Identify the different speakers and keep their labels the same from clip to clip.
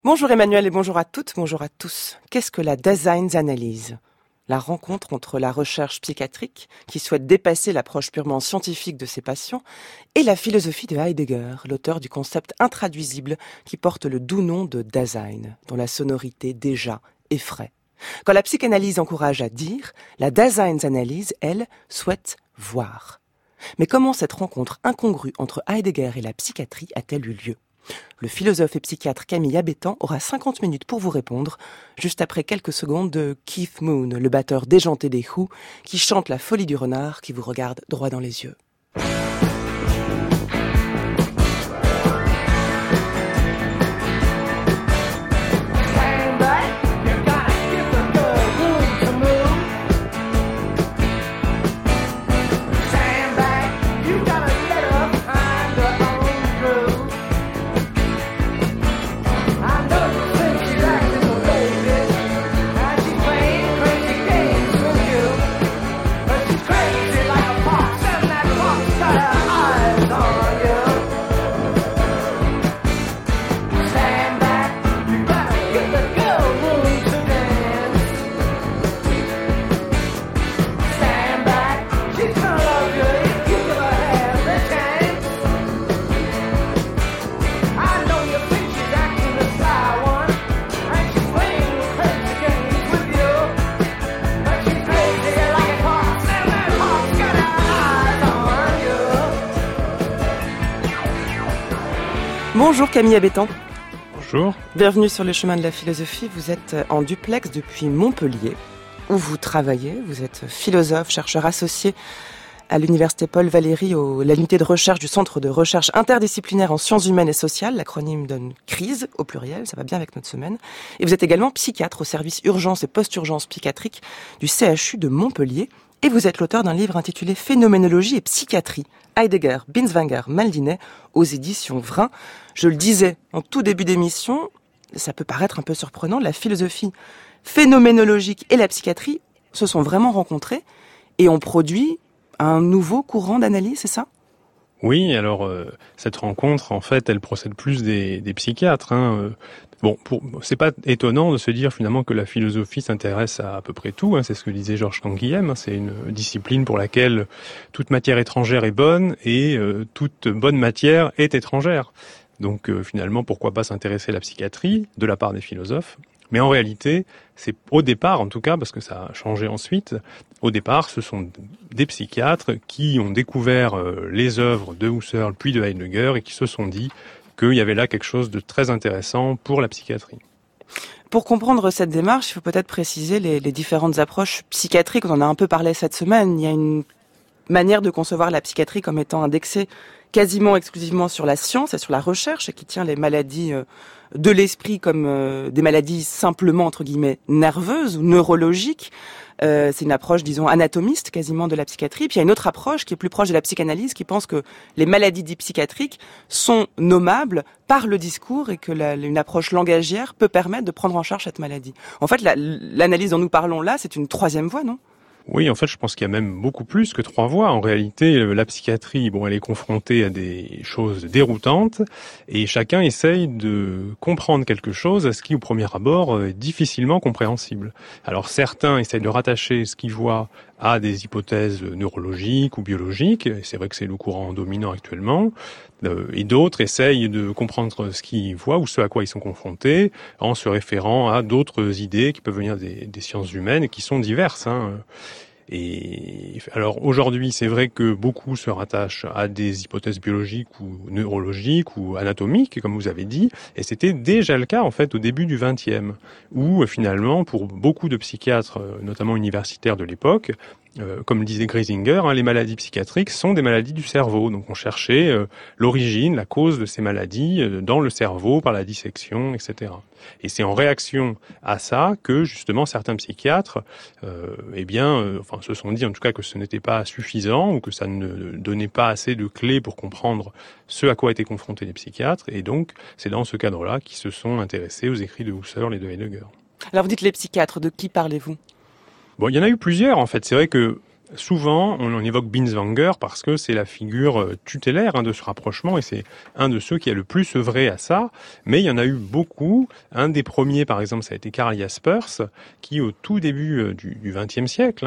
Speaker 1: Bonjour Emmanuel et bonjour à toutes, bonjour à tous. Qu'est-ce que la Daseins-Analyse ? La rencontre entre la recherche psychiatrique, qui souhaite dépasser l'approche purement scientifique de ses patients, et la philosophie de Heidegger, l'auteur du concept intraduisible qui porte le doux nom de Dasein, dont la sonorité déjà effraie. Quand la psychanalyse encourage à dire, la Daseins-Analyse, elle, souhaite voir. Mais comment cette rencontre incongrue entre Heidegger et la psychiatrie a-t-elle eu lieu ? Le philosophe et psychiatre Camille Abétant aura 50 minutes pour vous répondre, juste après quelques secondes de Keith Moon, le batteur déjanté des Who, qui chante la folie du renard qui vous regarde droit dans les yeux. Bonjour Camille Abétant.
Speaker 2: Bonjour.
Speaker 1: Bienvenue sur le chemin de la philosophie. Vous êtes en duplex depuis Montpellier, où vous travaillez. Vous êtes philosophe, chercheur associé à l'université Paul Valéry, à l'unité de recherche du Centre de recherche interdisciplinaire en sciences humaines et sociales. L'acronyme donne CRISE au pluriel, ça va bien avec notre semaine. Et vous êtes également psychiatre au service urgence et post-urgence psychiatrique du CHU de Montpellier. Et vous êtes l'auteur d'un livre intitulé Phénoménologie et psychiatrie, Heidegger, Binswanger, Maldinet, aux éditions Vrin. Je le disais en tout début d'émission, ça peut paraître un peu surprenant, la philosophie phénoménologique et la psychiatrie se sont vraiment rencontrées et ont produit un nouveau courant d'analyse, c'est ça ?
Speaker 2: Oui, alors cette rencontre, en fait, elle procède plus des psychiatres. C'est pas étonnant de se dire finalement que la philosophie s'intéresse à peu près tout. C'est ce que disait Georges Canguilhem. C'est une discipline pour laquelle toute matière étrangère est bonne et toute bonne matière est étrangère. Donc finalement, pourquoi pas s'intéresser à la psychiatrie de la part des philosophes ? Mais en réalité, c'est au départ, en tout cas, parce que ça a changé ensuite, au départ, ce sont des psychiatres qui ont découvert les œuvres de Husserl puis de Heidegger et qui se sont dit qu'il y avait là quelque chose de très intéressant pour la psychiatrie.
Speaker 1: Pour comprendre cette démarche, il faut peut-être préciser les différentes approches psychiatriques. On en a un peu parlé cette semaine. Il y a une manière de concevoir la psychiatrie comme étant indexée quasiment exclusivement sur la science et sur la recherche et qui tient les maladies de l'esprit comme des maladies simplement, entre guillemets, nerveuses ou neurologiques. C'est une approche, disons, anatomiste quasiment de la psychiatrie. Puis il y a une autre approche qui est plus proche de la psychanalyse qui pense que les maladies dites psychiatriques sont nommables par le discours et que une approche langagière peut permettre de prendre en charge cette maladie. En fait, l'analyse dont nous parlons là, c'est une troisième voie, non ?
Speaker 2: Oui, en fait, je pense qu'il y a même beaucoup plus que 3 voies. En réalité, la psychiatrie, elle est confrontée à des choses déroutantes et chacun essaye de comprendre quelque chose à ce qui, au premier abord, est difficilement compréhensible. Alors, certains essayent de rattacher ce qu'ils voient à des hypothèses neurologiques ou biologiques, et c'est vrai que c'est le courant dominant actuellement, et d'autres essayent de comprendre ce qu'ils voient ou ce à quoi ils sont confrontés en se référant à d'autres idées qui peuvent venir des sciences humaines et qui sont diverses. Et alors aujourd'hui, c'est vrai que beaucoup se rattachent à des hypothèses biologiques ou neurologiques ou anatomiques, comme vous avez dit, et c'était déjà le cas en fait au début du XXe, où finalement, pour beaucoup de psychiatres, notamment universitaires de l'époque, comme le disait Griesinger, les maladies psychiatriques sont des maladies du cerveau. Donc on cherchait l'origine, la cause de ces maladies dans le cerveau par la dissection, etc. Et c'est en réaction à ça que justement certains psychiatres se sont dit en tout cas que ce n'était pas suffisant ou que ça ne donnait pas assez de clés pour comprendre ce à quoi étaient confrontés les psychiatres. Et donc c'est dans ce cadre-là qu'ils se sont intéressés aux écrits de Husserl et de Heidegger.
Speaker 1: Alors vous dites les psychiatres, de qui parlez-vous ?
Speaker 2: Bon, il y en a eu plusieurs en fait. C'est vrai que Souvent, on évoque Binswanger parce que c'est la figure tutélaire de ce rapprochement et c'est un de ceux qui a le plus œuvré à ça. Mais il y en a eu beaucoup. Un des premiers, par exemple, ça a été Karl Jaspers, qui au tout début du XXe siècle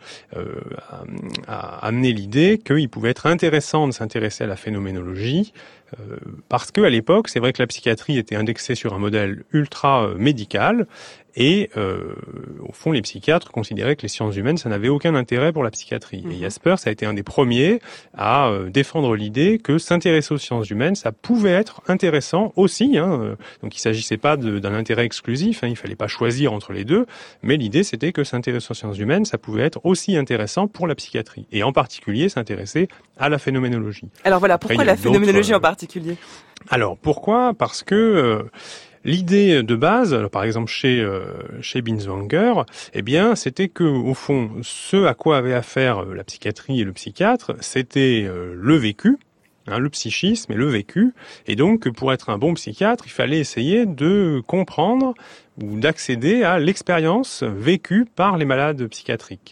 Speaker 2: a amené l'idée qu'il pouvait être intéressant de s'intéresser à la phénoménologie. Parce que à l'époque, c'est vrai que la psychiatrie était indexée sur un modèle ultra médical et au fond, les psychiatres considéraient que les sciences humaines, ça n'avait aucun intérêt pour la psychiatrie. Et Jaspers a été un des premiers à défendre l'idée que s'intéresser aux sciences humaines, ça pouvait être intéressant aussi. Donc il s'agissait pas d'un intérêt exclusif, il fallait pas choisir entre les deux, mais l'idée c'était que s'intéresser aux sciences humaines, ça pouvait être aussi intéressant pour la psychiatrie, et en particulier s'intéresser à la phénoménologie.
Speaker 1: Alors voilà, pourquoi la phénoménologie en particulier ?
Speaker 2: Alors pourquoi ? Parce que l'idée de base, alors par exemple chez Binswanger, c'était que au fond, ce à quoi avait affaire la psychiatrie et le psychiatre, c'était le vécu, le psychisme et le vécu. Et donc, pour être un bon psychiatre, il fallait essayer de comprendre ou d'accéder à l'expérience vécue par les malades psychiatriques.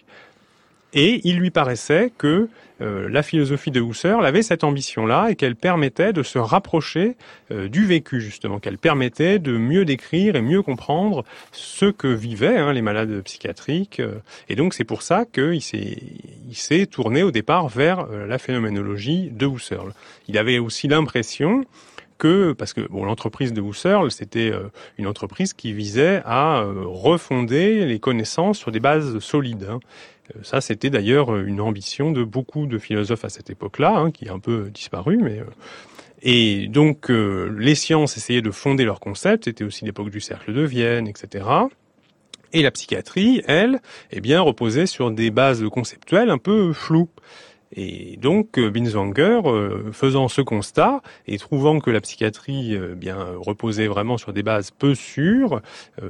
Speaker 2: Et il lui paraissait que la philosophie de Husserl avait cette ambition-là et qu'elle permettait de se rapprocher du vécu, justement, qu'elle permettait de mieux décrire et mieux comprendre ce que vivaient les malades psychiatriques. Et donc c'est pour ça qu'il s'est tourné au départ vers la phénoménologie de Husserl. Il avait aussi l'impression parce que l'entreprise de Husserl, c'était une entreprise qui visait à refonder les connaissances sur des bases solides. Ça, c'était d'ailleurs une ambition de beaucoup de philosophes à cette époque-là, qui a un peu disparu, mais et donc les sciences essayaient de fonder leurs concepts. C'était aussi l'époque du cercle de Vienne, etc. Et la psychiatrie, elle, reposait sur des bases conceptuelles un peu floues. Et donc Binswanger, faisant ce constat et trouvant que la psychiatrie reposait vraiment sur des bases peu sûres,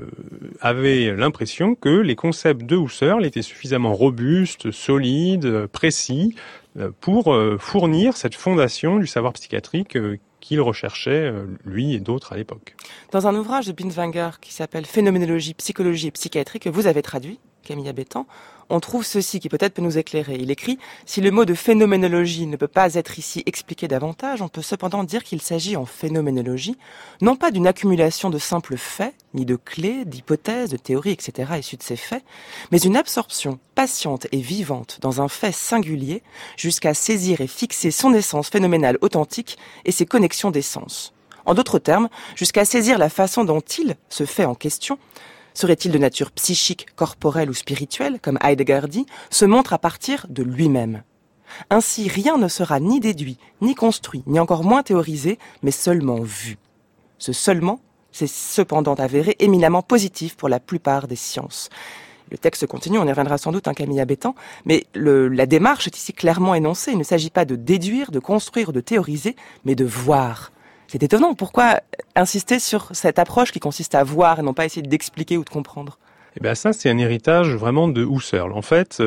Speaker 2: avait l'impression que les concepts de Husserl étaient suffisamment robustes, solides, précis pour fournir cette fondation du savoir psychiatrique qu'il recherchait, lui et d'autres à l'époque.
Speaker 1: Dans un ouvrage de Binswanger qui s'appelle « Phénoménologie, psychologie et psychiatrie » que vous avez traduit, Camille Abétang, on trouve ceci qui peut-être peut nous éclairer. Il écrit « Si le mot de phénoménologie ne peut pas être ici expliqué davantage, on peut cependant dire qu'il s'agit en phénoménologie, non pas d'une accumulation de simples faits, ni de clés, d'hypothèses, de théories, etc. issues de ces faits, mais une absorption patiente et vivante dans un fait singulier jusqu'à saisir et fixer son essence phénoménale authentique et ses connexions d'essence. En d'autres termes, jusqu'à saisir la façon dont il, ce fait en question, serait-il de nature psychique, corporelle ou spirituelle, comme Heidegger dit, se montre à partir de lui-même. Ainsi, rien ne sera ni déduit, ni construit, ni encore moins théorisé, mais seulement vu. Ce seulement, c'est cependant avéré éminemment positif pour la plupart des sciences. Le texte continue, on y reviendra sans doute, Camille Abétang, mais la démarche est ici clairement énoncée. Il ne s'agit pas de déduire, de construire, de théoriser, mais de voir. C'est étonnant. Pourquoi insister sur cette approche qui consiste à voir et non pas essayer d'expliquer ou de comprendre ?
Speaker 2: Ça, c'est un héritage vraiment de Husserl. En fait,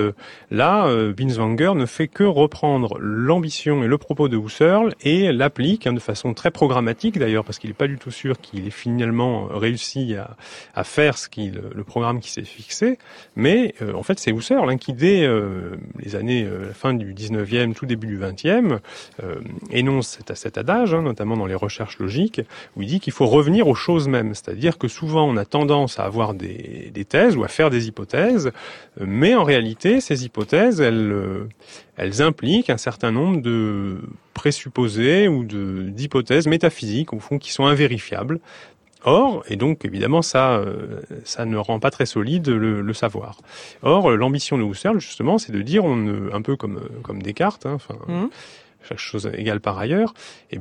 Speaker 2: Binswanger ne fait que reprendre l'ambition et le propos de Husserl et l'applique de façon très programmatique d'ailleurs, parce qu'il n'est pas du tout sûr qu'il ait finalement réussi à faire le programme qui s'est fixé. Mais en fait, c'est Husserl qui, dès les années la fin du 19e, tout début du 20e, énonce cet adage, notamment dans les recherches logiques, où il dit qu'il faut revenir aux choses mêmes. C'est-à-dire que souvent, on a tendance à avoir des thèses ou à faire des hypothèses, mais en réalité, ces hypothèses, elles impliquent un certain nombre de présupposés ou d'hypothèses métaphysiques, au fond, qui sont invérifiables. Or, et donc évidemment ça ne rend pas très solide le savoir. Or, l'ambition de Husserl, justement, c'est de dire, un peu comme Descartes, chaque chose égale par ailleurs,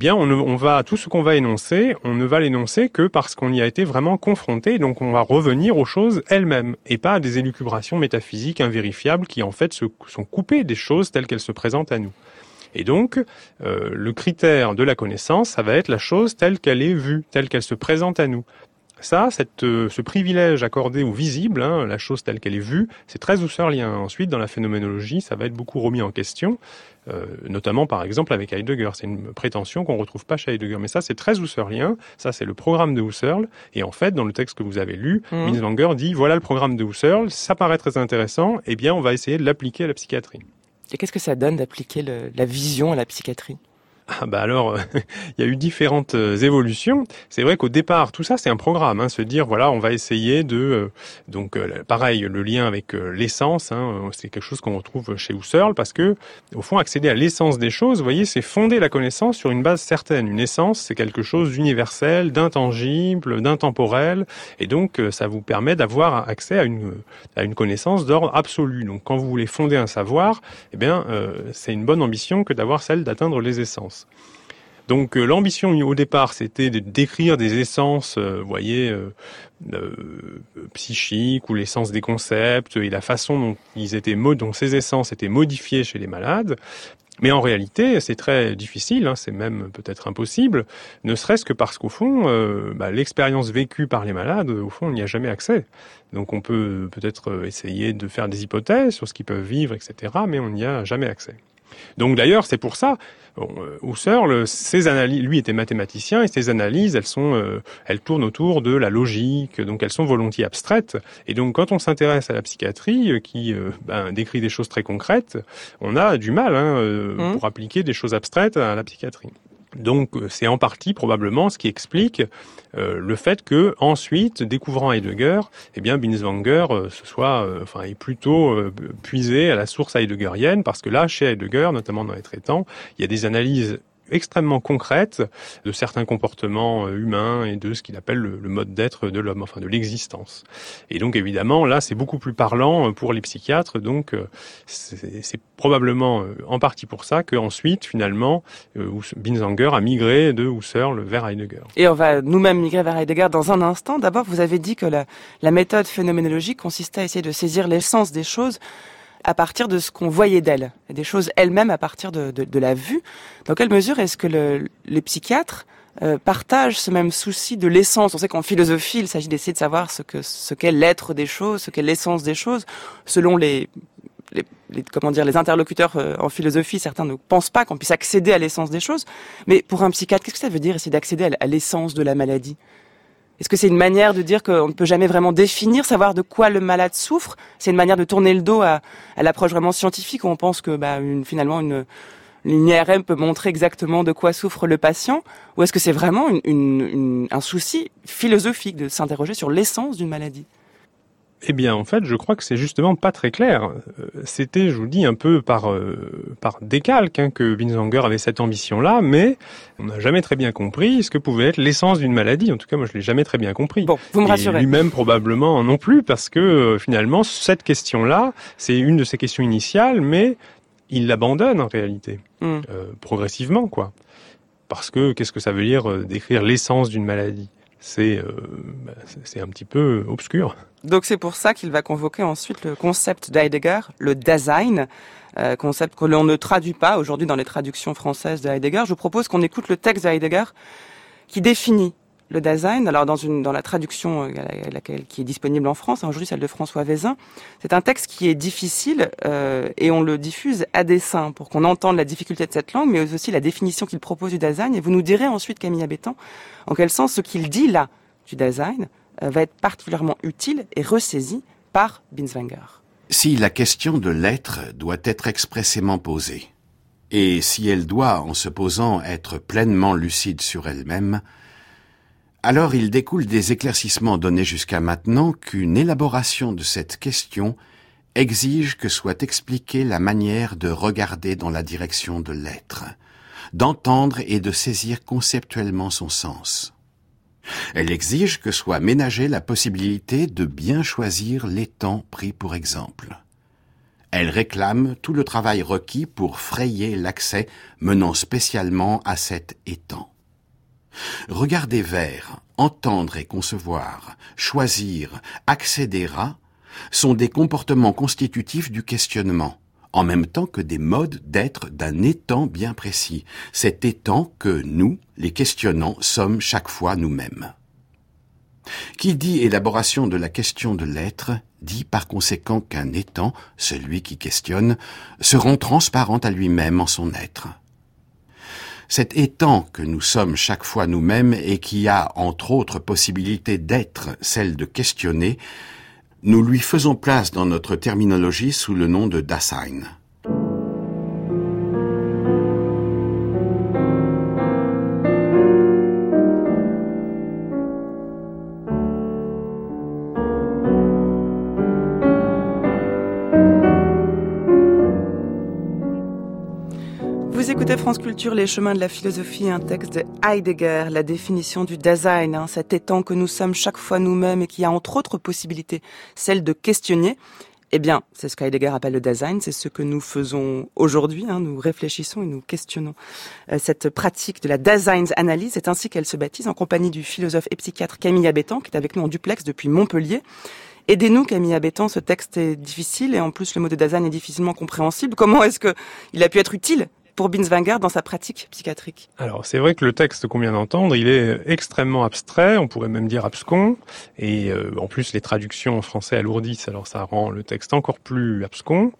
Speaker 2: tout ce qu'on va énoncer, on ne va l'énoncer que parce qu'on y a été vraiment confronté, donc on va revenir aux choses elles-mêmes, et pas à des élucubrations métaphysiques invérifiables qui en fait sont coupées des choses telles qu'elles se présentent à nous. Et donc, le critère de la connaissance, ça va être la chose telle qu'elle est vue, telle qu'elle se présente à nous. Ce privilège accordé au visible, la chose telle qu'elle est vue, c'est très husserlien. Ensuite, dans la phénoménologie, ça va être beaucoup remis en question, notamment par exemple avec Heidegger. C'est une prétention qu'on retrouve pas chez Heidegger, mais ça c'est très husserlien. Ça c'est le programme de Husserl. Et en fait, dans le texte que vous avez lu, Binswanger dit voilà le programme de Husserl. Ça paraît très intéressant. Eh bien, on va essayer de l'appliquer à la psychiatrie.
Speaker 1: Et qu'est-ce que ça donne d'appliquer la vision à la psychiatrie ?
Speaker 2: Alors, il y a eu différentes évolutions. C'est vrai qu'au départ, tout ça, c'est un programme. Se dire, voilà, on va essayer de... pareil, le lien avec l'essence, c'est quelque chose qu'on retrouve chez Husserl, parce que, au fond, accéder à l'essence des choses, vous voyez, c'est fonder la connaissance sur une base certaine. Une essence, c'est quelque chose d'universel, d'intangible, d'intemporel, et donc, ça vous permet d'avoir accès à une connaissance d'ordre absolu. Donc, quand vous voulez fonder un savoir, c'est une bonne ambition que d'avoir celle d'atteindre les essences. Donc l'ambition au départ, c'était de décrire des essences, psychiques ou l'essence des concepts et la façon dont ces essences étaient modifiées chez les malades. Mais en réalité, c'est très difficile, c'est même peut-être impossible, ne serait-ce que parce qu'au fond, l'expérience vécue par les malades, au fond, on n'y a jamais accès. Donc on peut peut-être essayer de faire des hypothèses sur ce qu'ils peuvent vivre, etc., mais on n'y a jamais accès. Donc d'ailleurs, c'est pour ça, Husserl, ses analyses, lui était mathématicien, et ses analyses, elles tournent autour de la logique, donc elles sont volontiers abstraites. Et donc quand on s'intéresse à la psychiatrie, qui décrit des choses très concrètes, on a du mal pour appliquer des choses abstraites à la psychiatrie. Donc c'est en partie probablement ce qui explique le fait que ensuite, découvrant Heidegger, Binswanger est plutôt puisé à la source heideggerienne, parce que là, chez Heidegger, notamment dans les traitants, il y a des analyses extrêmement concrètes de certains comportements humains et de ce qu'il appelle le mode d'être de l'homme, de l'existence. Et donc évidemment, là, c'est beaucoup plus parlant pour les psychiatres, donc c'est probablement en partie pour ça qu'ensuite, finalement, Binswanger a migré de Husserl vers Heidegger.
Speaker 1: Et on va nous-mêmes migrer vers Heidegger dans un instant. D'abord, vous avez dit que la méthode phénoménologique consistait à essayer de saisir l'essence des choses à partir de ce qu'on voyait d'elles, des choses elles-mêmes à partir de la vue. Dans quelle mesure est-ce que les psychiatres partagent ce même souci de l'essence? On sait qu'en philosophie, il s'agit d'essayer de savoir ce qu'est l'être des choses, ce qu'est l'essence des choses. Selon les interlocuteurs en philosophie, certains ne pensent pas qu'on puisse accéder à l'essence des choses. Mais pour un psychiatre, qu'est-ce que ça veut dire essayer d'accéder à l'essence de la maladie? Est-ce que c'est une manière de dire qu'on ne peut jamais vraiment définir, savoir de quoi le malade souffre? C'est une manière de tourner le dos à l'approche vraiment scientifique où on pense que finalement une IRM peut montrer exactement de quoi souffre le patient? Ou est-ce que c'est vraiment un souci philosophique de s'interroger sur l'essence d'une maladie?
Speaker 2: Eh bien, en fait, je crois que c'est justement pas très clair. C'était, je vous dis, un peu par décalque que Binswanger avait cette ambition-là, mais on n'a jamais très bien compris ce que pouvait être l'essence d'une maladie. En tout cas, moi, je l'ai jamais très bien compris.
Speaker 1: Bon, vous me rassurez.
Speaker 2: Et lui-même, probablement non plus, parce que finalement, cette question-là, c'est une de ses questions initiales, mais il l'abandonne en réalité, progressivement, quoi. Parce que qu'est-ce que ça veut dire décrire l'essence d'une maladie ? C'est un petit peu obscur.
Speaker 1: Donc c'est pour ça qu'il va convoquer ensuite le concept d'Heidegger, le Dasein, concept que l'on ne traduit pas aujourd'hui dans les traductions françaises de Heidegger. Je vous propose qu'on écoute le texte de Heidegger qui définit le Dasein. Alors dans la traduction qui est disponible en France, aujourd'hui celle de François Vézin, c'est un texte qui est difficile et on le diffuse à dessein pour qu'on entende la difficulté de cette langue, mais aussi la définition qu'il propose du Dasein. Et vous nous direz ensuite, Camille Abétan, en quel sens ce qu'il dit là du Dasein va être particulièrement utile et ressaisi par Binswanger.
Speaker 3: Si la question de l'être doit être expressément posée, et si elle doit, en se posant, être pleinement lucide sur elle-même, alors il découle des éclaircissements donnés jusqu'à maintenant qu'une élaboration de cette question exige que soit expliquée la manière de regarder dans la direction de l'être, d'entendre et de saisir conceptuellement son sens. Elle exige que soit ménagée la possibilité de bien choisir l'étang pris pour exemple. Elle réclame tout le travail requis pour frayer l'accès menant spécialement à cet étang. Regarder vers, entendre et concevoir, choisir, accéder à, sont des comportements constitutifs du questionnement, en même temps que des modes d'être d'un étang bien précis, cet étang que nous, les questionnants, sommes chaque fois nous-mêmes. Qui dit élaboration de la question de l'être, dit par conséquent qu'un étant, celui qui questionne, se rend transparent à lui-même en son être. Cet étant que nous sommes chaque fois nous-mêmes et qui a, entre autres possibilités d'être, celle de questionner, nous lui faisons place dans notre terminologie sous le nom de Dasein.
Speaker 1: Vous écoutez France Culture, les chemins de la philosophie, un texte de Heidegger, la définition du Dasein, cet étant que nous sommes chaque fois nous-mêmes et qui a entre autres possibilités celle de questionner. Eh bien, c'est ce qu'Heidegger appelle le Dasein, c'est ce que nous faisons aujourd'hui, nous réfléchissons et nous questionnons cette pratique de la Daseinsanalyse. C'est ainsi qu'elle se baptise en compagnie du philosophe et psychiatre Camille Abétant, qui est avec nous en duplex depuis Montpellier. Aidez-nous, Camille Abétant, ce texte est difficile et en plus le mot de Dasein est difficilement compréhensible. Comment est-ce qu'il a pu être utile pour Binswanger dans sa pratique psychiatrique?
Speaker 2: Alors, c'est vrai que le texte qu'on vient d'entendre, il est extrêmement abstrait, on pourrait même dire abscon, et en plus les traductions en français alourdissent, alors ça rend le texte encore plus abscon.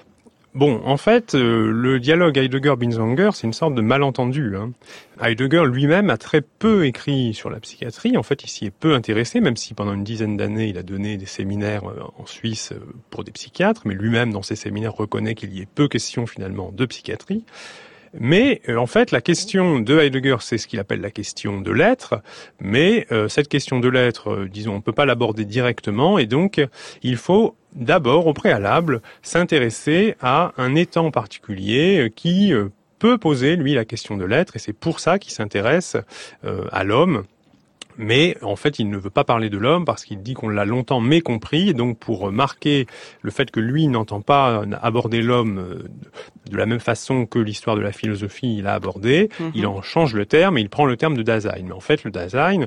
Speaker 2: Bon, en fait, le dialogue Heidegger-Binswanger, c'est une sorte de malentendu. Heidegger lui-même a très peu écrit sur la psychiatrie. En fait, il s'y est peu intéressé, même si pendant une dizaine d'années, il a donné des séminaires en Suisse pour des psychiatres, mais lui-même, dans ses séminaires, reconnaît qu'il y ait peu question, finalement, de psychiatrie. Mais en fait, la question de Heidegger, c'est ce qu'il appelle la question de l'être, mais cette question de l'être, disons, on ne peut pas l'aborder directement, et donc il faut d'abord, au préalable, s'intéresser à un étant particulier qui peut poser, lui, la question de l'être, et c'est pour ça qu'il s'intéresse à l'homme. Mais en fait, il ne veut pas parler de l'homme parce qu'il dit qu'on l'a longtemps mécompris. Et donc, pour marquer le fait que lui n'entend pas aborder l'homme de la même façon que l'histoire de la philosophie l'a abordé, il en change le terme et il prend le terme de Dasein. Mais en fait, le Dasein,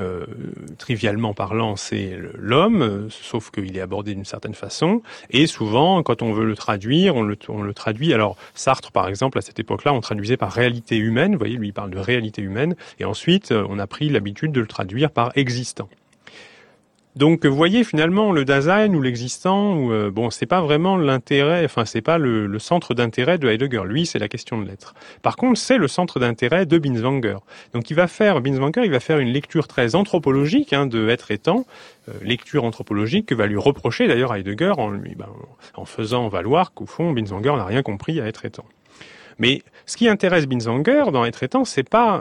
Speaker 2: trivialement parlant, c'est l'homme, sauf qu'il est abordé d'une certaine façon. Et souvent, quand on veut le traduire, on le traduit. Alors, Sartre, par exemple, à cette époque-là, on traduisait par réalité humaine. Vous voyez, lui, il parle de réalité humaine. Et ensuite, on a pris l'habitude de le traduire par existant. Donc, vous voyez, finalement, le Dasein ou l'existant, c'est pas vraiment l'intérêt, c'est pas le centre d'intérêt de Heidegger. Lui, c'est la question de l'être. Par contre, c'est le centre d'intérêt de Binswanger. Donc, Binswanger, il va faire une lecture très anthropologique de être étant, lecture anthropologique que va lui reprocher d'ailleurs Heidegger en faisant valoir qu'au fond, Binswanger n'a rien compris à être étant. Mais ce qui intéresse Binswanger dans Être étant, c'est pas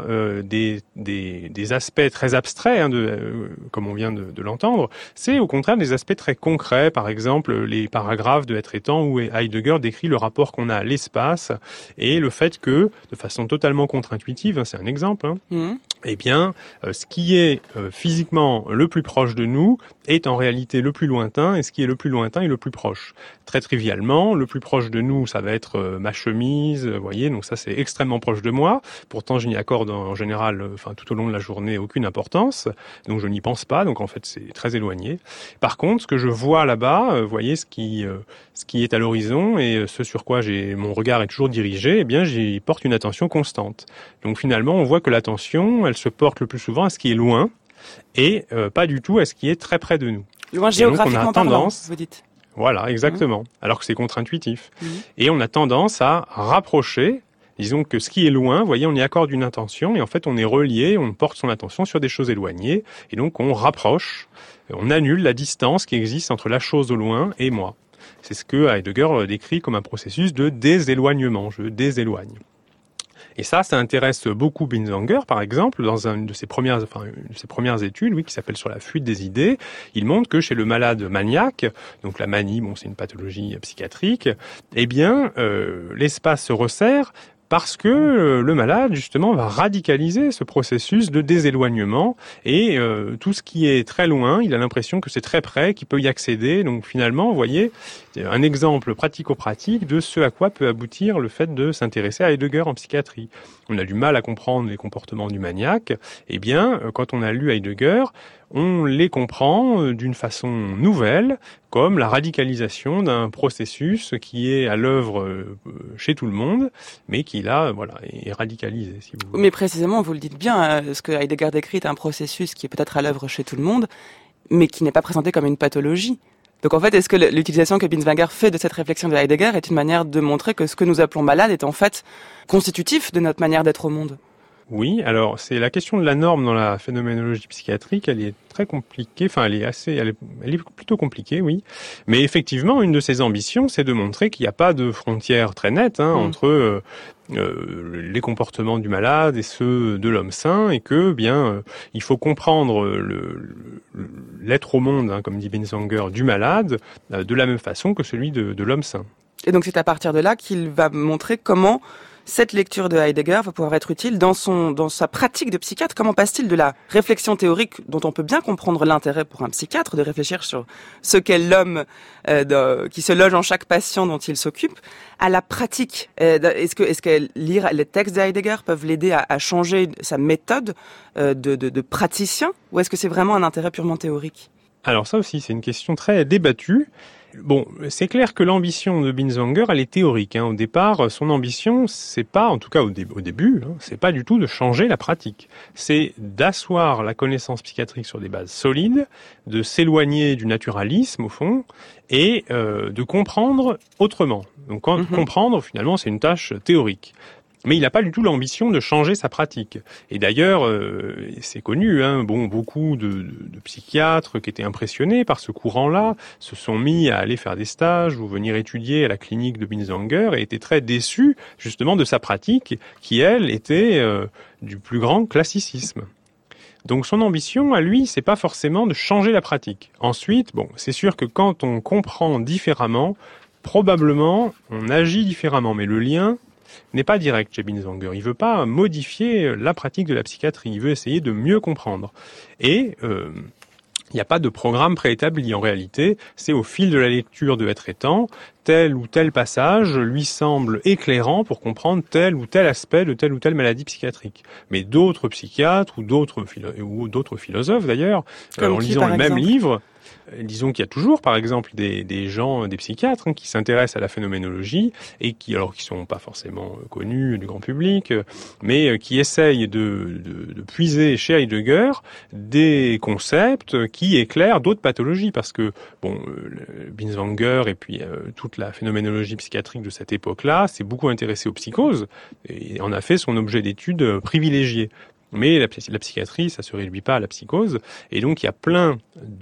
Speaker 2: des aspects très abstraits, comme on vient de l'entendre, c'est au contraire des aspects très concrets, par exemple les paragraphes de Être étant où Heidegger décrit le rapport qu'on a à l'espace et le fait que, de façon totalement contre-intuitive, c'est un exemple, eh bien, ce qui est physiquement le plus proche de nous est en réalité le plus lointain, et ce qui est le plus lointain est le plus proche. Très trivialement, le plus proche de nous, ça va être ma chemise, vous voyez, donc ça c'est extrêmement proche de moi. Pourtant, je n'y accorde en général, tout au long de la journée, aucune importance, donc je n'y pense pas, donc en fait c'est très éloigné. Par contre, ce que je vois là-bas, vous voyez, ce qui est à l'horizon et ce sur quoi mon regard est toujours dirigé, eh bien j'y porte une attention constante. Donc finalement, on voit que l'attention, elle se porte le plus souvent à ce qui est loin et pas du tout à ce qui est très près de nous.
Speaker 1: Loin géographiquement parlant, vous dites.
Speaker 2: Voilà, exactement. Alors que c'est contre-intuitif. Et on a tendance à rapprocher, disons que ce qui est loin, vous voyez, on y accorde une attention et en fait on est relié, on porte son attention sur des choses éloignées et donc on rapproche, on annule la distance qui existe entre la chose au loin et moi. C'est ce que Heidegger décrit comme un processus de déséloignement, je déséloigne. Et ça intéresse beaucoup Binswanger, par exemple, dans une de ses premières études, qui s'appelle Sur la fuite des idées. Il montre que chez le malade maniaque, donc la manie, c'est une pathologie psychiatrique, eh bien, l'espace se resserre parce que le malade, justement, va radicaliser ce processus de déséloignement et tout ce qui est très loin, il a l'impression que c'est très près, qu'il peut y accéder. Donc finalement, vous voyez, un exemple pratico-pratique de ce à quoi peut aboutir le fait de s'intéresser à Heidegger en psychiatrie. On a du mal à comprendre les comportements du maniaque. Eh bien, quand on a lu Heidegger, on les comprend d'une façon nouvelle, comme la radicalisation d'un processus qui est à l'œuvre chez tout le monde, mais qui là, est radicalisé, si vous voulez.
Speaker 1: Mais précisément, vous le dites bien, ce que Heidegger décrit est un processus qui est peut-être à l'œuvre chez tout le monde, mais qui n'est pas présenté comme une pathologie. Donc en fait, est-ce que l'utilisation que Binswanger fait de cette réflexion de Heidegger est une manière de montrer que ce que nous appelons malade est en fait constitutif de notre manière d'être au monde ?
Speaker 2: Oui, alors c'est la question de la norme dans la phénoménologie psychiatrique, elle est très compliquée, elle est plutôt compliquée, oui. Mais effectivement, une de ses ambitions, c'est de montrer qu'il n'y a pas de frontière très nette entre les comportements du malade et ceux de l'homme sain, et que il faut comprendre l'être au monde, comme dit Binswanger, du malade, de la même façon que celui de l'homme sain.
Speaker 1: Et donc c'est à partir de là qu'il va montrer comment cette lecture de Heidegger va pouvoir être utile dans sa pratique de psychiatre. Comment passe-t-il de la réflexion théorique dont on peut bien comprendre l'intérêt pour un psychiatre de réfléchir sur ce qu'est l'homme qui se loge en chaque patient dont il s'occupe, à la pratique? Est-ce que lire les textes de Heidegger peuvent l'aider à changer sa méthode de praticien, ou est-ce que c'est vraiment un intérêt purement théorique?
Speaker 2: Alors ça aussi, c'est une question très débattue. Bon, c'est clair que l'ambition de Binswanger, elle est théorique. Au départ, son ambition, c'est pas, en tout cas au début, c'est pas du tout de changer la pratique. C'est d'asseoir la connaissance psychiatrique sur des bases solides, de s'éloigner du naturalisme, au fond, et de comprendre autrement. Donc, comprendre, finalement, c'est une tâche théorique. Mais il n'a pas du tout l'ambition de changer sa pratique. Et d'ailleurs, c'est connu, beaucoup de psychiatres qui étaient impressionnés par ce courant-là se sont mis à aller faire des stages ou venir étudier à la clinique de Binswanger et étaient très déçus justement de sa pratique qui, elle, était du plus grand classicisme. Donc son ambition, à lui, c'est pas forcément de changer la pratique. Ensuite, c'est sûr que quand on comprend différemment, probablement on agit différemment, mais le lien n'est pas direct chez Binswanger. Il veut pas modifier la pratique de la psychiatrie. Il veut essayer de mieux comprendre. Et il n'y a pas de programme préétabli. En réalité, c'est au fil de la lecture de Être et Temps, tel ou tel passage lui semble éclairant pour comprendre tel ou tel aspect de telle ou telle maladie psychiatrique. Mais d'autres psychiatres ou d'autres philosophes d'ailleurs, en lisant le même livre, disons qu'il y a toujours, par exemple, des psychiatres qui s'intéressent à la phénoménologie et qui sont pas forcément connus du grand public, mais qui essayent de puiser chez Heidegger des concepts qui éclairent d'autres pathologies, parce que Binswanger et puis toute la phénoménologie psychiatrique de cette époque-là s'est beaucoup intéressée aux psychoses et en a fait son objet d'étude privilégié. Mais la psychiatrie, ça se réduit pas à la psychose, et donc il y a plein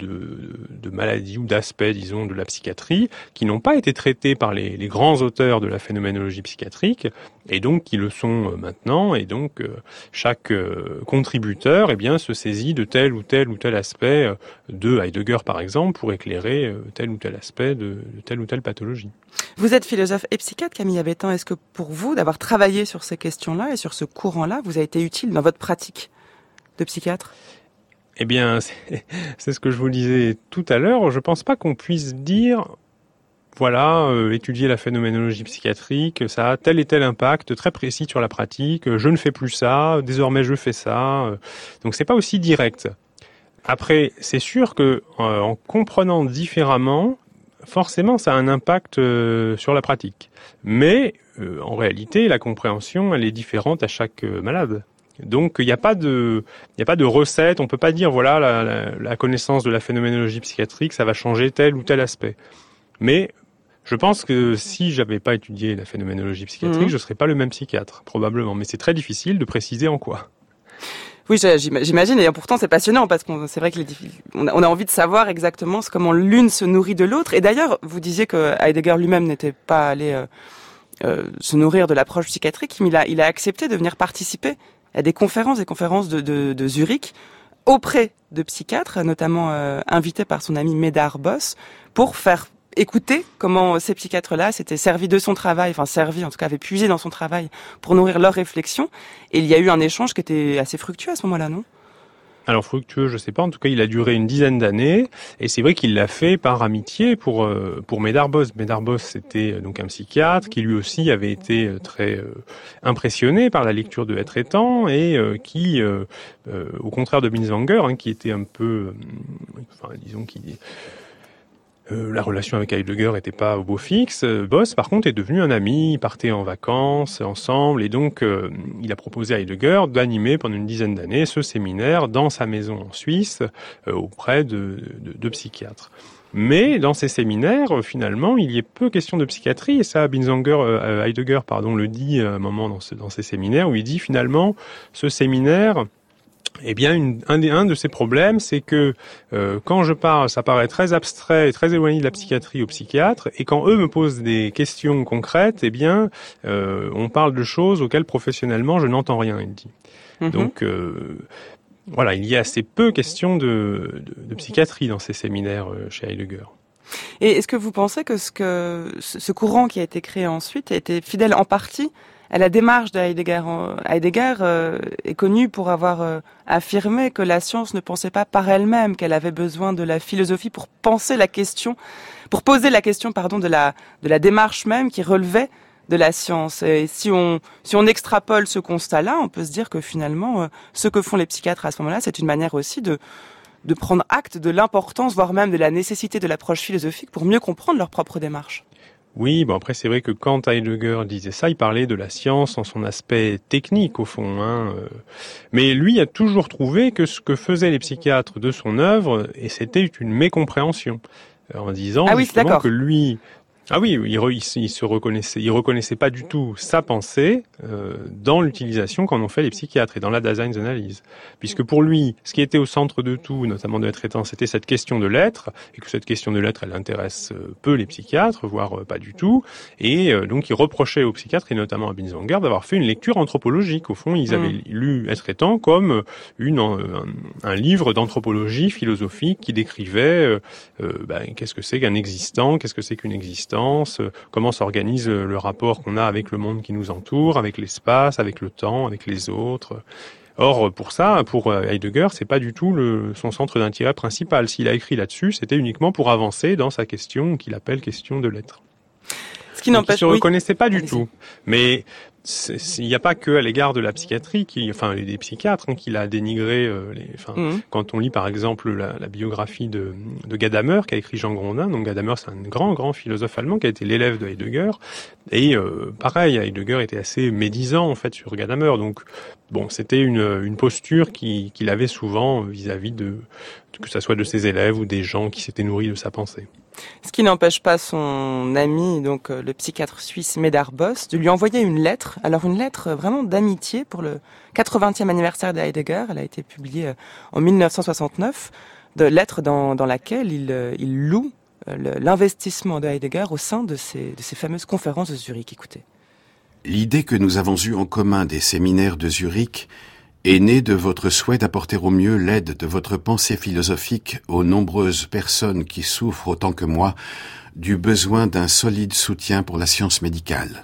Speaker 2: de maladies ou d'aspects, disons, de la psychiatrie qui n'ont pas été traités par les grands auteurs de la phénoménologie psychiatrique, et donc qui le sont maintenant, et donc chaque contributeur, se saisit de tel ou tel aspect de Heidegger, par exemple, pour éclairer tel ou tel aspect de telle ou telle pathologie.
Speaker 1: Vous êtes philosophe et psychiatre, Camille Abetan. Est-ce que pour vous, d'avoir travaillé sur ces questions-là et sur ce courant-là, vous a été utile dans votre pratique de psychiatre ?
Speaker 2: Eh bien, c'est ce que je vous disais tout à l'heure. Je pense pas qu'on puisse dire, étudier la phénoménologie psychiatrique, ça a tel et tel impact très précis sur la pratique. Je ne fais plus ça, désormais je fais ça. Donc c'est pas aussi direct. Après, c'est sûr que en comprenant différemment, forcément, ça a un impact sur la pratique. Mais en réalité, la compréhension, elle est différente à chaque malade. Donc, il n'y a pas de recette. On peut pas dire la connaissance de la phénoménologie psychiatrique, ça va changer tel ou tel aspect. Mais je pense que si j'avais pas étudié la phénoménologie psychiatrique, je serais pas le même psychiatre, probablement. Mais c'est très difficile de préciser en quoi.
Speaker 1: Oui, j'imagine, et pourtant c'est passionnant parce qu'on c'est vrai que on a envie de savoir exactement comment l'une se nourrit de l'autre. Et d'ailleurs, vous disiez que Heidegger lui-même n'était pas allé se nourrir de l'approche psychiatrique, mais il a accepté de venir participer à des conférences de Zurich auprès de psychiatres, notamment invité par son ami Medard Boss, pour faire écouter comment ces psychiatres-là s'étaient servis de son travail, en tout cas avaient puisé dans son travail pour nourrir leurs réflexions. Et il y a eu un échange qui était assez fructueux à ce moment-là, non ?
Speaker 2: Alors fructueux, je sais pas. En tout cas, il a duré une dizaine d'années, et c'est vrai qu'il l'a fait par amitié pour Medard Boss. Medard Boss, c'était donc un psychiatre qui lui aussi avait été très impressionné par la lecture de Être et Temps, et qui, au contraire de Binswanger, qui était un peu, disons qui la relation avec Heidegger n'était pas au beau fixe. Boss, par contre, est devenu un ami. Ils partaient en vacances ensemble, et donc il a proposé à Heidegger d'animer pendant une dizaine d'années ce séminaire dans sa maison en Suisse auprès de psychiatres. Mais dans ces séminaires, finalement, il y est peu question de psychiatrie, et ça, Heidegger, le dit à un moment dans ces séminaires, où il dit finalement, ce séminaire, eh bien, un de ces problèmes, c'est que quand je parle, ça paraît très abstrait et très éloigné de la psychiatrie aux psychiatres, et quand eux me posent des questions concrètes, eh bien, on parle de choses auxquelles professionnellement je n'entends rien, il dit. Mm-hmm. Donc, voilà, il y a assez peu question de psychiatrie dans ces séminaires chez Heidegger.
Speaker 1: Et est-ce que vous pensez que ce courant qui a été créé ensuite a été fidèle en partie à la démarche de Heidegger? Heidegger est connu pour avoir affirmé que la science ne pensait pas par elle-même, qu'elle avait besoin de la philosophie pour poser la question de la démarche même qui relevait de la science. Et si on extrapole ce constat-là, on peut se dire que finalement, ce que font les psychiatres à ce moment-là, c'est une manière aussi de prendre acte de l'importance, voire même de la nécessité de l'approche philosophique pour mieux comprendre leur propre démarche.
Speaker 2: Oui, après c'est vrai que quand Heidegger disait ça, il parlait de la science en son aspect technique au fond. Mais lui a toujours trouvé que ce que faisaient les psychiatres de son œuvre, et c'était une mécompréhension, en disant justement que lui... Ah oui, il reconnaissait pas du tout sa pensée dans l'utilisation qu'en ont fait les psychiatres et dans la Daseinsanalyse. Puisque pour lui, ce qui était au centre de tout, notamment de Être et Temps, c'était cette question de l'être, et que cette question de l'être, elle intéresse peu les psychiatres, voire pas du tout. Et donc il reprochait aux psychiatres, et notamment à Binswanger, d'avoir fait une lecture anthropologique. Au fond, ils avaient lu Être et Temps comme un livre d'anthropologie philosophique qui décrivait qu'est-ce que c'est qu'un existant, qu'est-ce que c'est qu'une existence, comment s'organise le rapport qu'on a avec le monde qui nous entoure, avec l'espace, avec le temps, avec les autres. Or, pour Heidegger, c'est pas du tout son centre d'intérêt principal. S'il a écrit là-dessus, c'était uniquement pour avancer dans sa question qu'il appelle question de l'être.
Speaker 1: Ce qui n'empêche,
Speaker 2: il se reconnaissait pas du tout. Mais il n'y a pas que à l'égard de la psychiatrie, des psychiatres, qu'il a dénigré. Quand on lit par exemple la biographie de Gadamer qu'a écrit Jean Grondin, donc Gadamer c'est un grand philosophe allemand qui a été l'élève de Heidegger, et pareil, Heidegger était assez médisant en fait sur Gadamer, donc c'était une posture qu'il avait souvent vis-à-vis que ça soit de ses élèves ou des gens qui s'étaient nourris de sa pensée.
Speaker 1: Ce qui n'empêche pas son ami, donc le psychiatre suisse Medard Boss, de lui envoyer une lettre. Alors une lettre vraiment d'amitié pour le 80e anniversaire de Heidegger. Elle a été publiée en 1969. De lettre dans laquelle il loue l'investissement de Heidegger au sein de ces fameuses conférences de Zurich. Écoutez.
Speaker 3: L'idée que nous avons eue en commun des séminaires de Zurich est née de votre souhait d'apporter au mieux l'aide de votre pensée philosophique aux nombreuses personnes qui souffrent autant que moi du besoin d'un solide soutien pour la science médicale.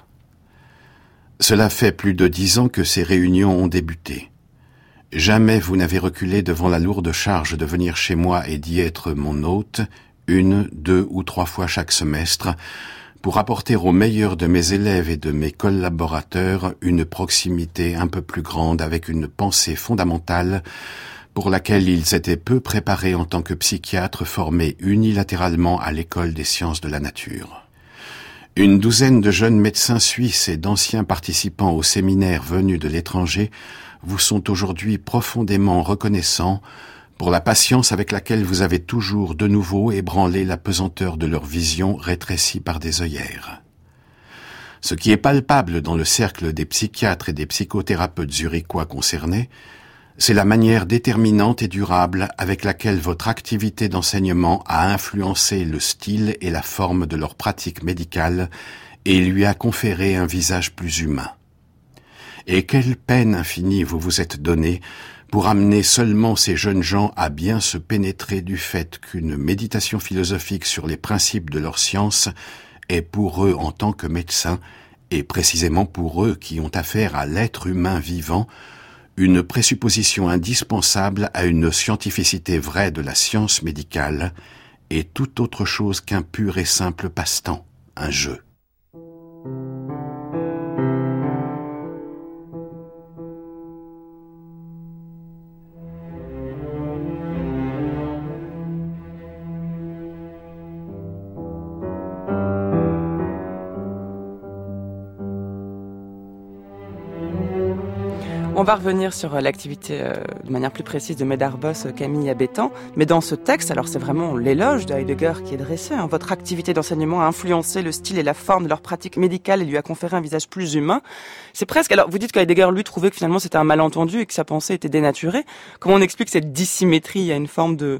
Speaker 3: Cela fait plus de 10 ans que ces réunions ont débuté. Jamais vous n'avez reculé devant la lourde charge de venir chez moi et d'y être mon hôte, 1, 2 ou 3 fois chaque semestre, pour apporter aux meilleurs de mes élèves et de mes collaborateurs une proximité un peu plus grande avec une pensée fondamentale pour laquelle ils étaient peu préparés en tant que psychiatres formés unilatéralement à l'école des sciences de la nature. Une douzaine de jeunes médecins suisses et d'anciens participants au séminaire venus de l'étranger vous sont aujourd'hui profondément reconnaissants pour la patience avec laquelle vous avez toujours de nouveau ébranlé la pesanteur de leur vision rétrécie par des œillères. Ce qui est palpable dans le cercle des psychiatres et des psychothérapeutes zurichois concernés, c'est la manière déterminante et durable avec laquelle votre activité d'enseignement a influencé le style et la forme de leur pratique médicale et lui a conféré un visage plus humain. Et quelle peine infinie vous vous êtes donnée pour amener seulement ces jeunes gens à bien se pénétrer du fait qu'une méditation philosophique sur les principes de leur science est pour eux en tant que médecins, et précisément pour eux qui ont affaire à l'être humain vivant, une présupposition indispensable à une scientificité vraie de la science médicale et toute autre chose qu'un pur et simple passe-temps, un jeu.
Speaker 1: On va revenir sur l'activité de manière plus précise de Medarbos, Camille Abétan. Mais dans ce texte, alors c'est vraiment l'éloge de Heidegger qui est dressé. Votre activité d'enseignement a influencé le style et la forme de leur pratique médicale et lui a conféré un visage plus humain. C'est presque... Alors vous dites que Heidegger, lui, trouvait que finalement c'était un malentendu et que sa pensée était dénaturée. Comment on explique cette dissymétrie? Il y a une forme de...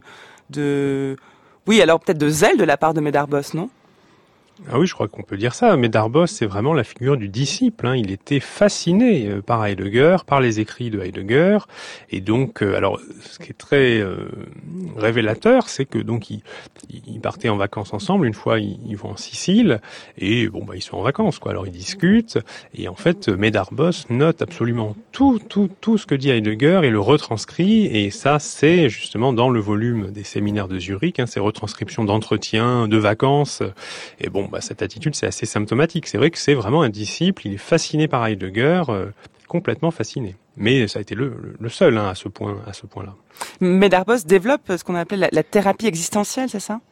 Speaker 1: Oui, alors peut-être de zèle de la part de Medarbos, non?
Speaker 2: Ah oui, je crois qu'on peut dire ça. Medarbos, c'est vraiment la figure du disciple. Il était fasciné par Heidegger, par les écrits de Heidegger. Et donc, alors, ce qui est très révélateur, c'est que donc ils partaient en vacances ensemble. Une fois, ils vont en Sicile et ils sont en vacances, quoi. Alors ils discutent et en fait, Medarbos note absolument tout ce que dit Heidegger et le retranscrit. Et ça, c'est justement dans le volume des séminaires de Zurich, ces retranscriptions d'entretiens, de vacances. Et cette attitude, c'est assez symptomatique. C'est vrai que c'est vraiment un disciple, il est fasciné par Heidegger, complètement fasciné. Mais ça a été le seul à ce point-là.
Speaker 1: Medarbos développe ce qu'on appelait la thérapie existentielle, c'est ça?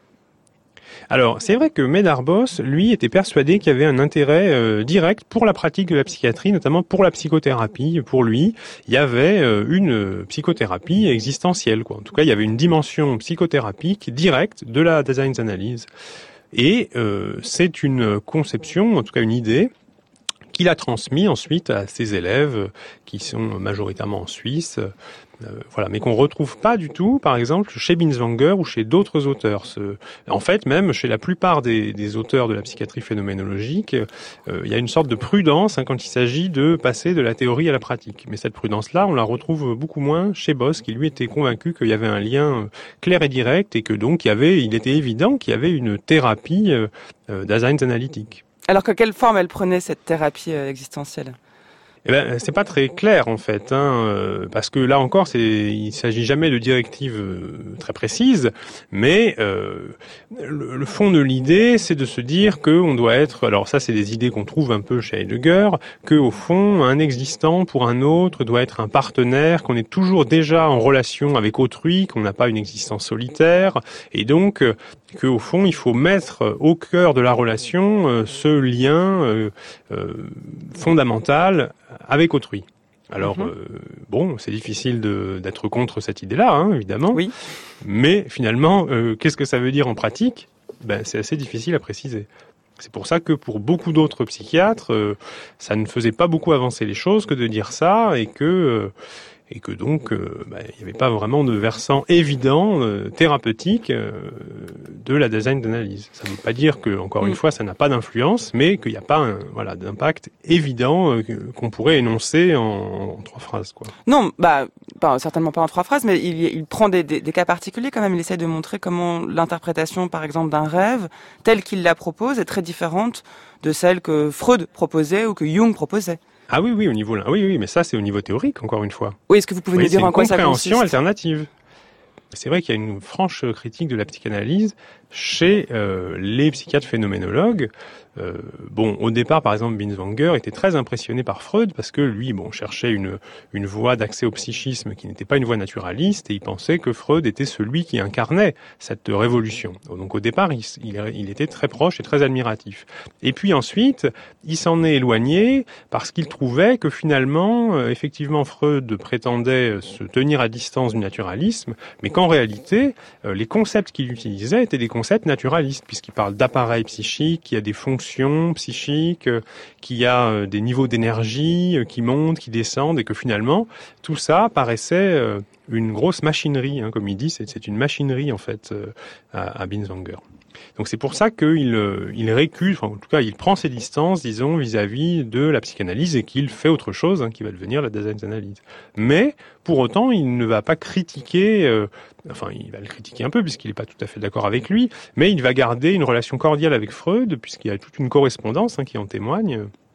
Speaker 2: Alors, c'est vrai que Medarbos, lui, était persuadé qu'il y avait un intérêt direct pour la pratique de la psychiatrie, notamment pour la psychothérapie. Pour lui, il y avait une psychothérapie existentielle, quoi. En tout cas, il y avait une dimension psychothérapique directe de la Daseinsanalyse. Et c'est une conception, en tout cas une idée, qu'il a transmis ensuite à ses élèves qui sont majoritairement en Suisse, mais qu'on retrouve pas du tout, par exemple, chez Binswanger ou chez d'autres auteurs. En fait, même chez la plupart des auteurs de la psychiatrie phénoménologique, il y a une sorte de prudence quand il s'agit de passer de la théorie à la pratique. Mais cette prudence-là, on la retrouve beaucoup moins chez Boss, qui lui était convaincu qu'il y avait un lien clair et direct et que donc il était évident qu'il y avait une thérapie daseinsanalytique.
Speaker 1: Alors que quelle forme elle prenait cette thérapie existentielle?
Speaker 2: C'est pas très clair en fait, parce que là encore, il s'agit jamais de directives très précises, mais le fond de l'idée, c'est de se dire que on doit être. Alors ça, c'est des idées qu'on trouve un peu chez Heidegger, que au fond, un existant pour un autre doit être un partenaire, qu'on est toujours déjà en relation avec autrui, qu'on n'a pas une existence solitaire, et donc qu'au fond, il faut mettre au cœur de la relation ce lien fondamental avec autrui. Alors, c'est difficile d'être contre cette idée-là, évidemment.
Speaker 1: Oui.
Speaker 2: Mais finalement, qu'est-ce que ça veut dire en pratique? C'est assez difficile à préciser. C'est pour ça que pour beaucoup d'autres psychiatres, ça ne faisait pas beaucoup avancer les choses que de dire ça et que donc il n'y avait pas vraiment de versant évident thérapeutique de la Daseinsanalyse. Ça ne veut pas dire que, encore une fois, ça n'a pas d'influence, mais qu'il n'y a pas d'impact évident qu'on pourrait énoncer en 3 phrases, quoi.
Speaker 1: Non, certainement pas en 3 phrases, mais il prend des cas particuliers quand même. Il essaie de montrer comment l'interprétation, par exemple, d'un rêve, telle qu'il la propose, est très différente de celle que Freud proposait ou que Jung proposait.
Speaker 2: Ah oui, au niveau là. Oui, mais ça c'est au niveau théorique, encore une fois.
Speaker 1: Oui, est-ce que vous pouvez nous dire en quoi ça consiste?
Speaker 2: C'est une compréhension alternative. C'est vrai qu'il y a une franche critique de la psychanalyse chez les psychiatres phénoménologues. Au départ, par exemple, Binswanger était très impressionné par Freud parce que lui, cherchait une voie d'accès au psychisme qui n'était pas une voie naturaliste et il pensait que Freud était celui qui incarnait cette révolution. Donc au départ, il était très proche et très admiratif. Et puis ensuite, il s'en est éloigné parce qu'il trouvait que finalement, effectivement, Freud prétendait se tenir à distance du naturalisme, mais qu'en réalité, les concepts qu'il utilisait étaient des concepts naturalistes puisqu'il parle d'appareils psychiques, qui a des fonctions psychiques, qui a des niveaux d'énergie qui montent, qui descendent, et que finalement, tout ça paraissait une grosse machinerie, comme il dit, c'est une machinerie en fait à Binswanger. Donc c'est pour ça qu'il récuse, en tout cas il prend ses distances, disons, vis-à-vis de la psychanalyse et qu'il fait autre chose, qui va devenir la Daseinsanalyse. Mais pour autant, il ne va pas critiquer, il va le critiquer un peu puisqu'il n'est pas tout à fait d'accord avec lui, mais il va garder une relation cordiale avec Freud puisqu'il y a toute une correspondance qui en témoigne.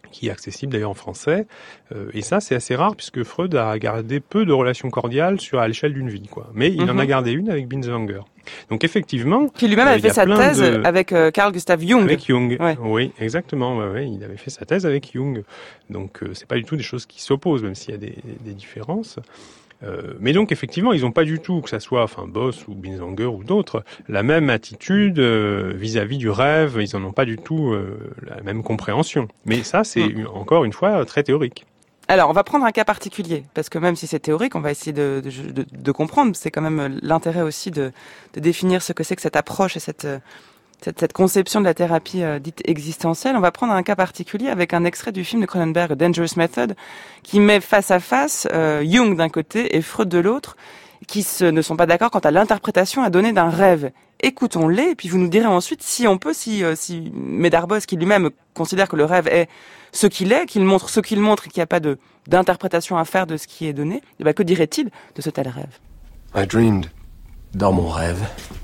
Speaker 2: qui est accessible d'ailleurs en français. Et ça, c'est assez rare puisque Freud a gardé peu de relations cordiales à l'échelle d'une vie, quoi. Mais il en a gardé une avec Binswanger. Donc effectivement,
Speaker 1: qui lui-même avait fait sa thèse avec Carl Gustav Jung.
Speaker 2: Avec Jung,
Speaker 1: ouais.
Speaker 2: Oui, exactement. Ouais, il avait fait sa thèse avec Jung. Donc c'est pas du tout des choses qui s'opposent, même s'il y a des différences. Mais donc effectivement, ils n'ont pas du tout, que ça soit Boss ou Binswanger ou d'autres, la même attitude vis-à-vis du rêve. Ils en ont pas du tout la même compréhension. Mais ça, c'est encore une fois très théorique.
Speaker 1: Alors, on va prendre un cas particulier, parce que même si c'est théorique, on va essayer de comprendre. C'est quand même l'intérêt aussi de définir ce que c'est que cette approche et cette conception de la thérapie dite existentielle. On va prendre un cas particulier avec un extrait du film de Cronenberg, Dangerous Method, qui met face à face Jung d'un côté et Freud de l'autre, qui ne sont pas d'accord quant à l'interprétation à donner d'un rêve. Écoutons-les, et puis vous nous direz ensuite si on peut, si Medarbos, qui lui-même considère que le rêve est ce qu'il est, qu'il montre ce qu'il montre et qu'il n'y a pas d'interprétation à faire de ce qui est donné, que dirait-il de ce tel rêve?
Speaker 4: Dans mon rêve,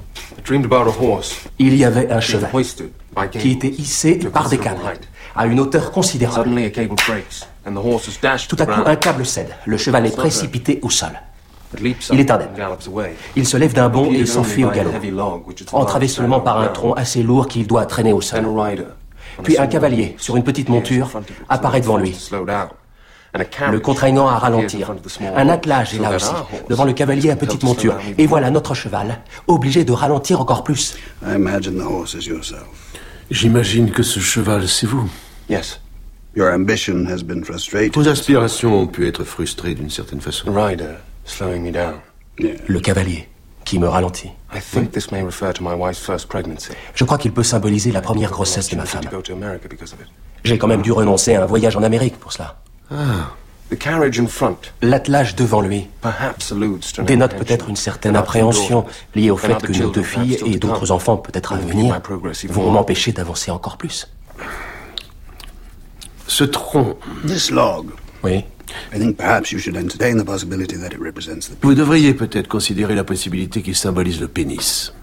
Speaker 4: il y avait un cheval qui était hissé par des câbles à une hauteur considérable. Tout à coup, un câble cède. Le cheval est précipité au sol. Il est indemne. Il se lève d'un bond et s'enfuit au galop, entravé seulement par un tronc assez lourd qu'il doit traîner au sol. Puis un cavalier, sur une petite monture, apparaît devant lui, le contraignant à ralentir. Un attelage est là aussi, devant le cavalier à petite monture. Et voilà notre cheval, obligé de ralentir encore plus.
Speaker 5: J'imagine que ce cheval, c'est vous. Vos aspirations ont pu être frustrées d'une certaine façon.
Speaker 4: Le cavalier, qui me ralentit. Je crois qu'il peut symboliser la première grossesse de ma femme. J'ai quand même dû renoncer à un voyage en Amérique pour cela. L'attelage devant lui dénote peut-être une certaine appréhension liée au fait que nos 2 filles et d'autres enfants peut-être à venir vont m'empêcher d'avancer encore plus.
Speaker 5: Ce tronc...
Speaker 4: Oui.
Speaker 5: Vous devriez peut-être considérer la possibilité qu'il symbolise le pénis.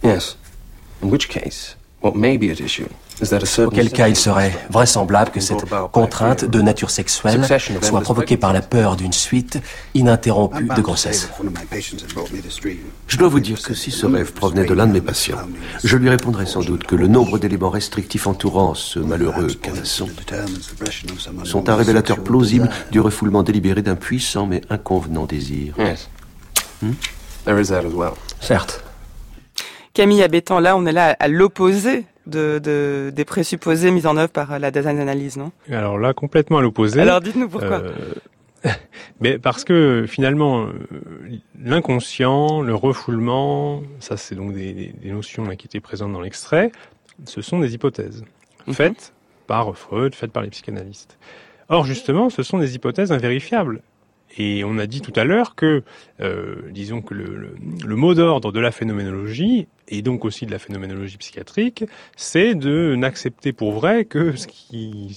Speaker 4: Auquel cas il serait vraisemblable que cette contrainte de nature sexuelle soit provoquée par la peur d'une suite ininterrompue de grossesse.
Speaker 5: Je dois vous dire que si ce rêve provenait de l'un de mes patients, je lui répondrais sans doute que le nombre d'éléments restrictifs entourant ce malheureux canasson sont un révélateur plausible du refoulement délibéré d'un puissant mais inconvenant désir.
Speaker 4: Certes.
Speaker 1: Camille Abétan, là, on est là à l'opposé des présupposés mis en œuvre par la design analyse, non?
Speaker 2: Alors là, complètement à l'opposé.
Speaker 1: Alors dites-nous pourquoi.
Speaker 2: Mais parce que finalement, l'inconscient, le refoulement, ça c'est donc des notions là, qui étaient présentes dans l'extrait, ce sont des hypothèses faites par Freud, faites par les psychanalystes. Or justement, ce sont des hypothèses invérifiables. Et on a dit tout à l'heure que, disons que le mot d'ordre de la phénoménologie, et donc aussi de la phénoménologie psychiatrique, c'est de n'accepter pour vrai que ce qui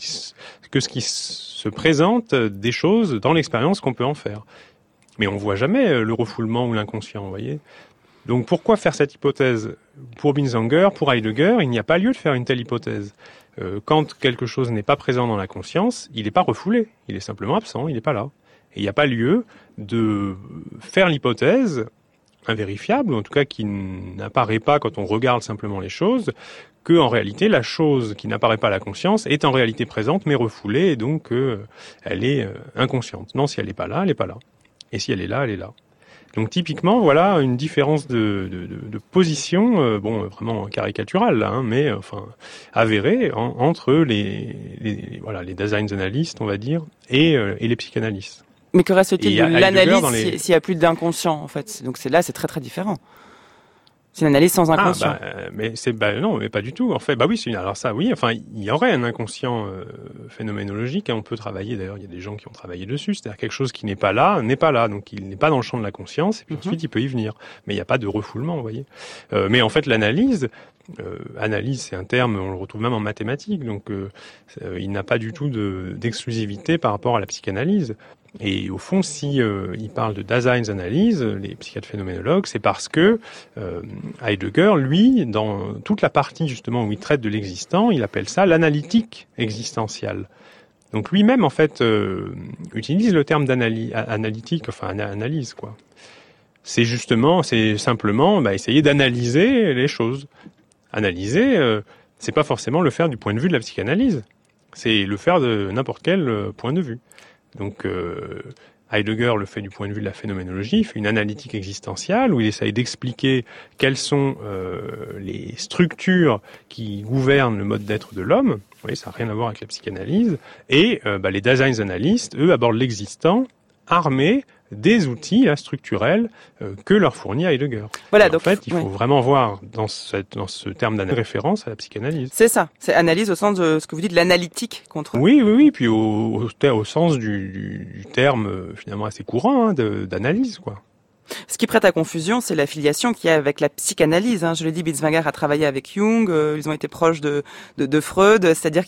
Speaker 2: se présente des choses dans l'expérience qu'on peut en faire. Mais on voit jamais le refoulement ou l'inconscient, vous voyez. Donc pourquoi faire cette hypothèse? Pour Binswanger, pour Heidegger, il n'y a pas lieu de faire une telle hypothèse. Quand quelque chose n'est pas présent dans la conscience, il n'est pas refoulé, il est simplement absent, il n'est pas là. Et il n'y a pas lieu de faire l'hypothèse invérifiable, ou en tout cas qui n'apparaît pas quand on regarde simplement les choses, que en réalité la chose qui n'apparaît pas à la conscience est en réalité présente mais refoulée et donc elle est inconsciente. Non, si elle n'est pas là, elle n'est pas là. Et si elle est là, elle est là. Donc typiquement, voilà une différence de position, vraiment caricaturale là, mais enfin avérée entre les design analystes, on va dire, et les psychanalystes.
Speaker 1: Mais que reste-t-il de l'analyse s'il n'y a plus d'inconscient, en fait? Donc c'est très très différent. C'est une analyse sans inconscient.
Speaker 2: Non, mais pas du tout. En fait, alors ça, oui. Enfin, il y aurait un inconscient phénoménologique. On peut travailler. D'ailleurs, il y a des gens qui ont travaillé dessus. C'est-à-dire quelque chose qui n'est pas là, donc il n'est pas dans le champ de la conscience. Et puis ensuite, il peut y venir. Mais il n'y a pas de refoulement, vous voyez. Mais en fait, l'analyse, c'est un terme, on le retrouve même en mathématiques. Donc, il n'a pas du tout d'exclusivité par rapport à la psychanalyse. Et au fond, si il parle de Daseinsanalyse, les psychiatres phénoménologues, c'est parce que Heidegger, lui, dans toute la partie justement où il traite de l'existant, il appelle ça l'analytique existentielle. Donc lui-même, en fait, utilise le terme analytique, enfin analyse, quoi. C'est simplement essayer d'analyser les choses. Analyser, c'est pas forcément le faire du point de vue de la psychanalyse. C'est le faire de n'importe quel point de vue. Donc Heidegger le fait du point de vue de la phénoménologie, il fait une analytique existentielle où il essaye d'expliquer quelles sont les structures qui gouvernent le mode d'être de l'homme. Vous voyez, ça n'a rien à voir avec la psychanalyse. Et les Daseinsanalystes, eux, abordent l'existant armés des outils structurels que leur fournit Heidegger. Voilà, donc, en fait, il faut vraiment voir dans ce terme d'analyse référence à la psychanalyse.
Speaker 1: C'est ça, c'est analyse au sens de ce que vous dites, l'analytique contre...
Speaker 2: Oui, puis au sens du terme finalement assez courant d'analyse, quoi.
Speaker 1: Ce qui prête à confusion, c'est l'affiliation qu'il y a avec la psychanalyse. Je l'ai dit, Binswanger a travaillé avec Jung, ils ont été proches de Freud, c'est-à-dire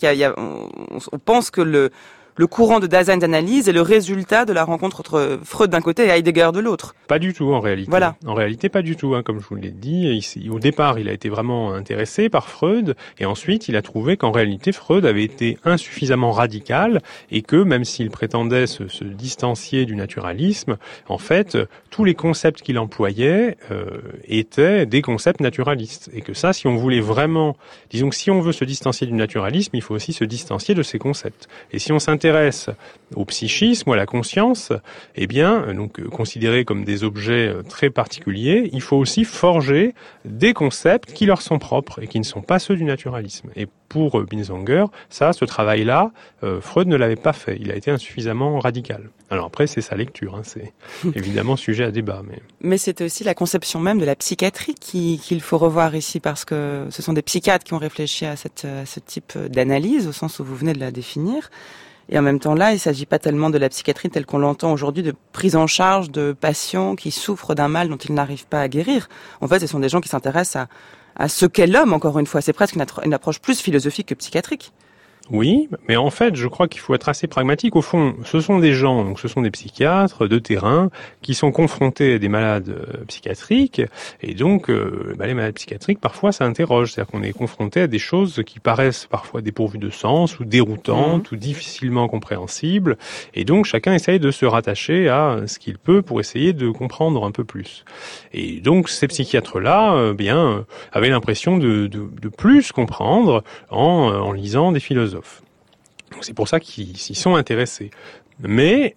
Speaker 1: on pense que le courant de Daseinsanalyse est le résultat de la rencontre entre Freud d'un côté et Heidegger de l'autre.
Speaker 2: Pas du tout, en réalité.
Speaker 1: Voilà.
Speaker 2: En réalité, pas du tout, comme je vous l'ai dit. Au départ, il a été vraiment intéressé par Freud, et ensuite, il a trouvé qu'en réalité, Freud avait été insuffisamment radical, et que, même s'il prétendait se distancier du naturalisme, en fait, tous les concepts qu'il employait étaient des concepts naturalistes. Et que ça, si on voulait vraiment... Disons que si on veut se distancier du naturalisme, il faut aussi se distancier de ces concepts. Et si on s'intéresse au psychisme ou à la conscience, donc considérés comme des objets très particuliers, il faut aussi forger des concepts qui leur sont propres et qui ne sont pas ceux du naturalisme. Et pour Binswanger, ce travail-là, Freud ne l'avait pas fait. Il a été insuffisamment radical. Alors après, c'est sa lecture, c'est évidemment sujet à débat.
Speaker 1: Mais c'est aussi la conception même de la psychiatrie qu'il faut revoir ici, parce que ce sont des psychiatres qui ont réfléchi à ce type d'analyse, au sens où vous venez de la définir. Et en même temps, là, il ne s'agit pas tellement de la psychiatrie telle qu'on l'entend aujourd'hui, de prise en charge de patients qui souffrent d'un mal dont ils n'arrivent pas à guérir. En fait, ce sont des gens qui s'intéressent à ce qu'est l'homme, encore une fois. C'est presque une approche plus philosophique que psychiatrique.
Speaker 2: Oui, mais en fait, je crois qu'il faut être assez pragmatique. Au fond, ce sont des gens, donc ce sont des psychiatres de terrain qui sont confrontés à des malades psychiatriques, et donc les malades psychiatriques, parfois, ça interroge. C'est-à-dire qu'on est confronté à des choses qui paraissent parfois dépourvues de sens, ou déroutantes, ou difficilement compréhensibles, et donc chacun essaye de se rattacher à ce qu'il peut pour essayer de comprendre un peu plus. Et donc ces psychiatres-là, avaient l'impression de plus comprendre en lisant des philosophes. Donc c'est pour ça qu'ils s'y sont intéressés. Mais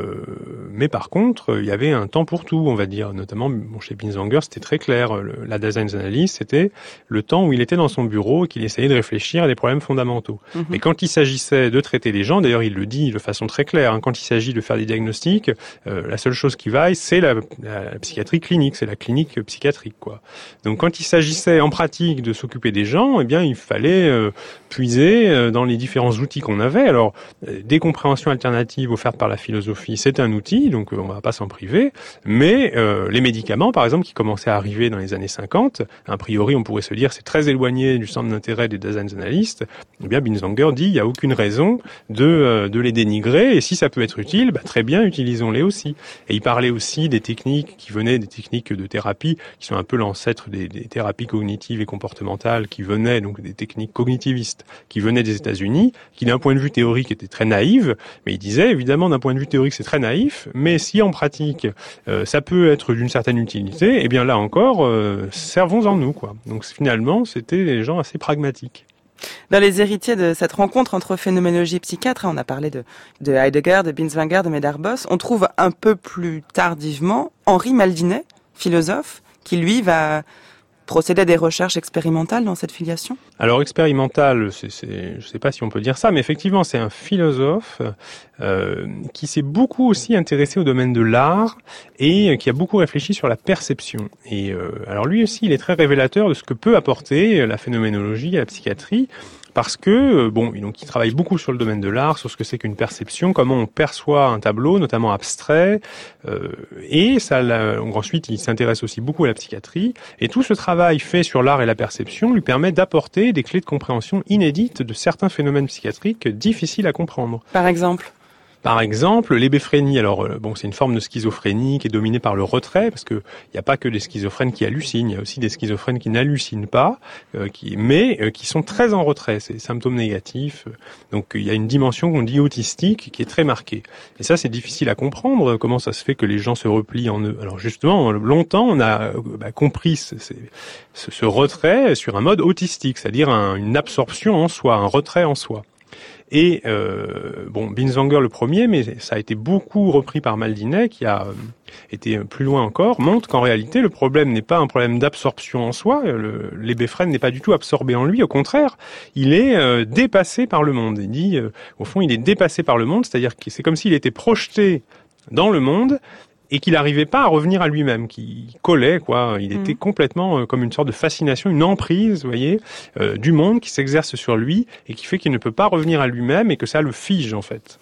Speaker 2: par contre, il y avait un temps pour tout, on va dire. Notamment, chez Binswanger, c'était très clair. La Daseinsanalyse, c'était le temps où il était dans son bureau et qu'il essayait de réfléchir à des problèmes fondamentaux. Mais quand il s'agissait de traiter les gens, d'ailleurs, il le dit de façon très claire, quand il s'agit de faire des diagnostics, la seule chose qui vaille, c'est la psychiatrie clinique, c'est la clinique psychiatrique, quoi. Donc, quand il s'agissait en pratique de s'occuper des gens, il fallait puiser dans les différents outils qu'on avait. Alors, des compréhensions alternatives offertes par la philosophie, c'est un outil, donc on va pas s'en priver, mais les médicaments, par exemple, qui commençaient à arriver dans les années 50, a priori, on pourrait se dire c'est très éloigné du centre d'intérêt des Daseinsanalysten, Binswanger dit il n'y a aucune raison de les dénigrer, et si ça peut être utile, très bien, utilisons-les aussi. Et il parlait aussi des techniques qui venaient, des techniques de thérapie, qui sont un peu l'ancêtre des thérapies cognitives et comportementales, qui venaient, donc des techniques cognitivistes, qui venaient des États-Unis, qui d'un point de vue théorique étaient très naïves, mais il disait, évidemment, d'un point de vue théorique, c'est très naïf, mais si en pratique, ça peut être d'une certaine utilité, là encore, servons-en nous, quoi. Donc finalement, c'était des gens assez pragmatiques.
Speaker 1: Dans les héritiers de cette rencontre entre phénoménologie et psychiatre, on a parlé de Heidegger, de Binswanger, de Medarbos, on trouve un peu plus tardivement Henri Maldinet, philosophe, qui lui va procéder à des recherches expérimentales dans cette filiation ?
Speaker 2: Alors expérimentale, je ne sais pas si on peut dire ça, mais effectivement c'est un philosophe qui s'est beaucoup aussi intéressé au domaine de l'art et qui a beaucoup réfléchi sur la perception. Et alors lui aussi, il est très révélateur de ce que peut apporter la phénoménologie à la psychiatrie. Parce que, donc il travaille beaucoup sur le domaine de l'art, sur ce que c'est qu'une perception, comment on perçoit un tableau, notamment abstrait, et ensuite il s'intéresse aussi beaucoup à la psychiatrie, et tout ce travail fait sur l'art et la perception lui permet d'apporter des clés de compréhension inédites de certains phénomènes psychiatriques difficiles à comprendre.
Speaker 1: Par exemple ?
Speaker 2: Par exemple, l'hébéphrénie. Alors, c'est une forme de schizophrénie qui est dominée par le retrait, parce que il n'y a pas que des schizophrènes qui hallucinent, il y a aussi des schizophrènes qui n'hallucinent pas, mais qui sont très en retrait, c'est des symptômes négatifs. Donc, il y a une dimension qu'on dit autistique qui est très marquée. Et ça, c'est difficile à comprendre, comment ça se fait que les gens se replient en eux. Alors, justement, longtemps, on a compris ce retrait sur un mode autistique, c'est-à-dire une absorption en soi, un retrait en soi. Et Binswanger le premier, mais ça a été beaucoup repris par Maldinet, qui a été plus loin encore, montre qu'en réalité le problème n'est pas un problème d'absorption en soi, l'hébéphrène n'est pas du tout absorbé en lui, au contraire, il est dépassé par le monde. Il dit, au fond, il est dépassé par le monde, c'est-à-dire que c'est comme s'il était projeté dans le monde, et qu'il n'arrivait pas à revenir à lui-même, qu'il collait, quoi. Il était complètement comme une sorte de fascination, une emprise, vous voyez, du monde qui s'exerce sur lui et qui fait qu'il ne peut pas revenir à lui-même et que ça le fige, en fait.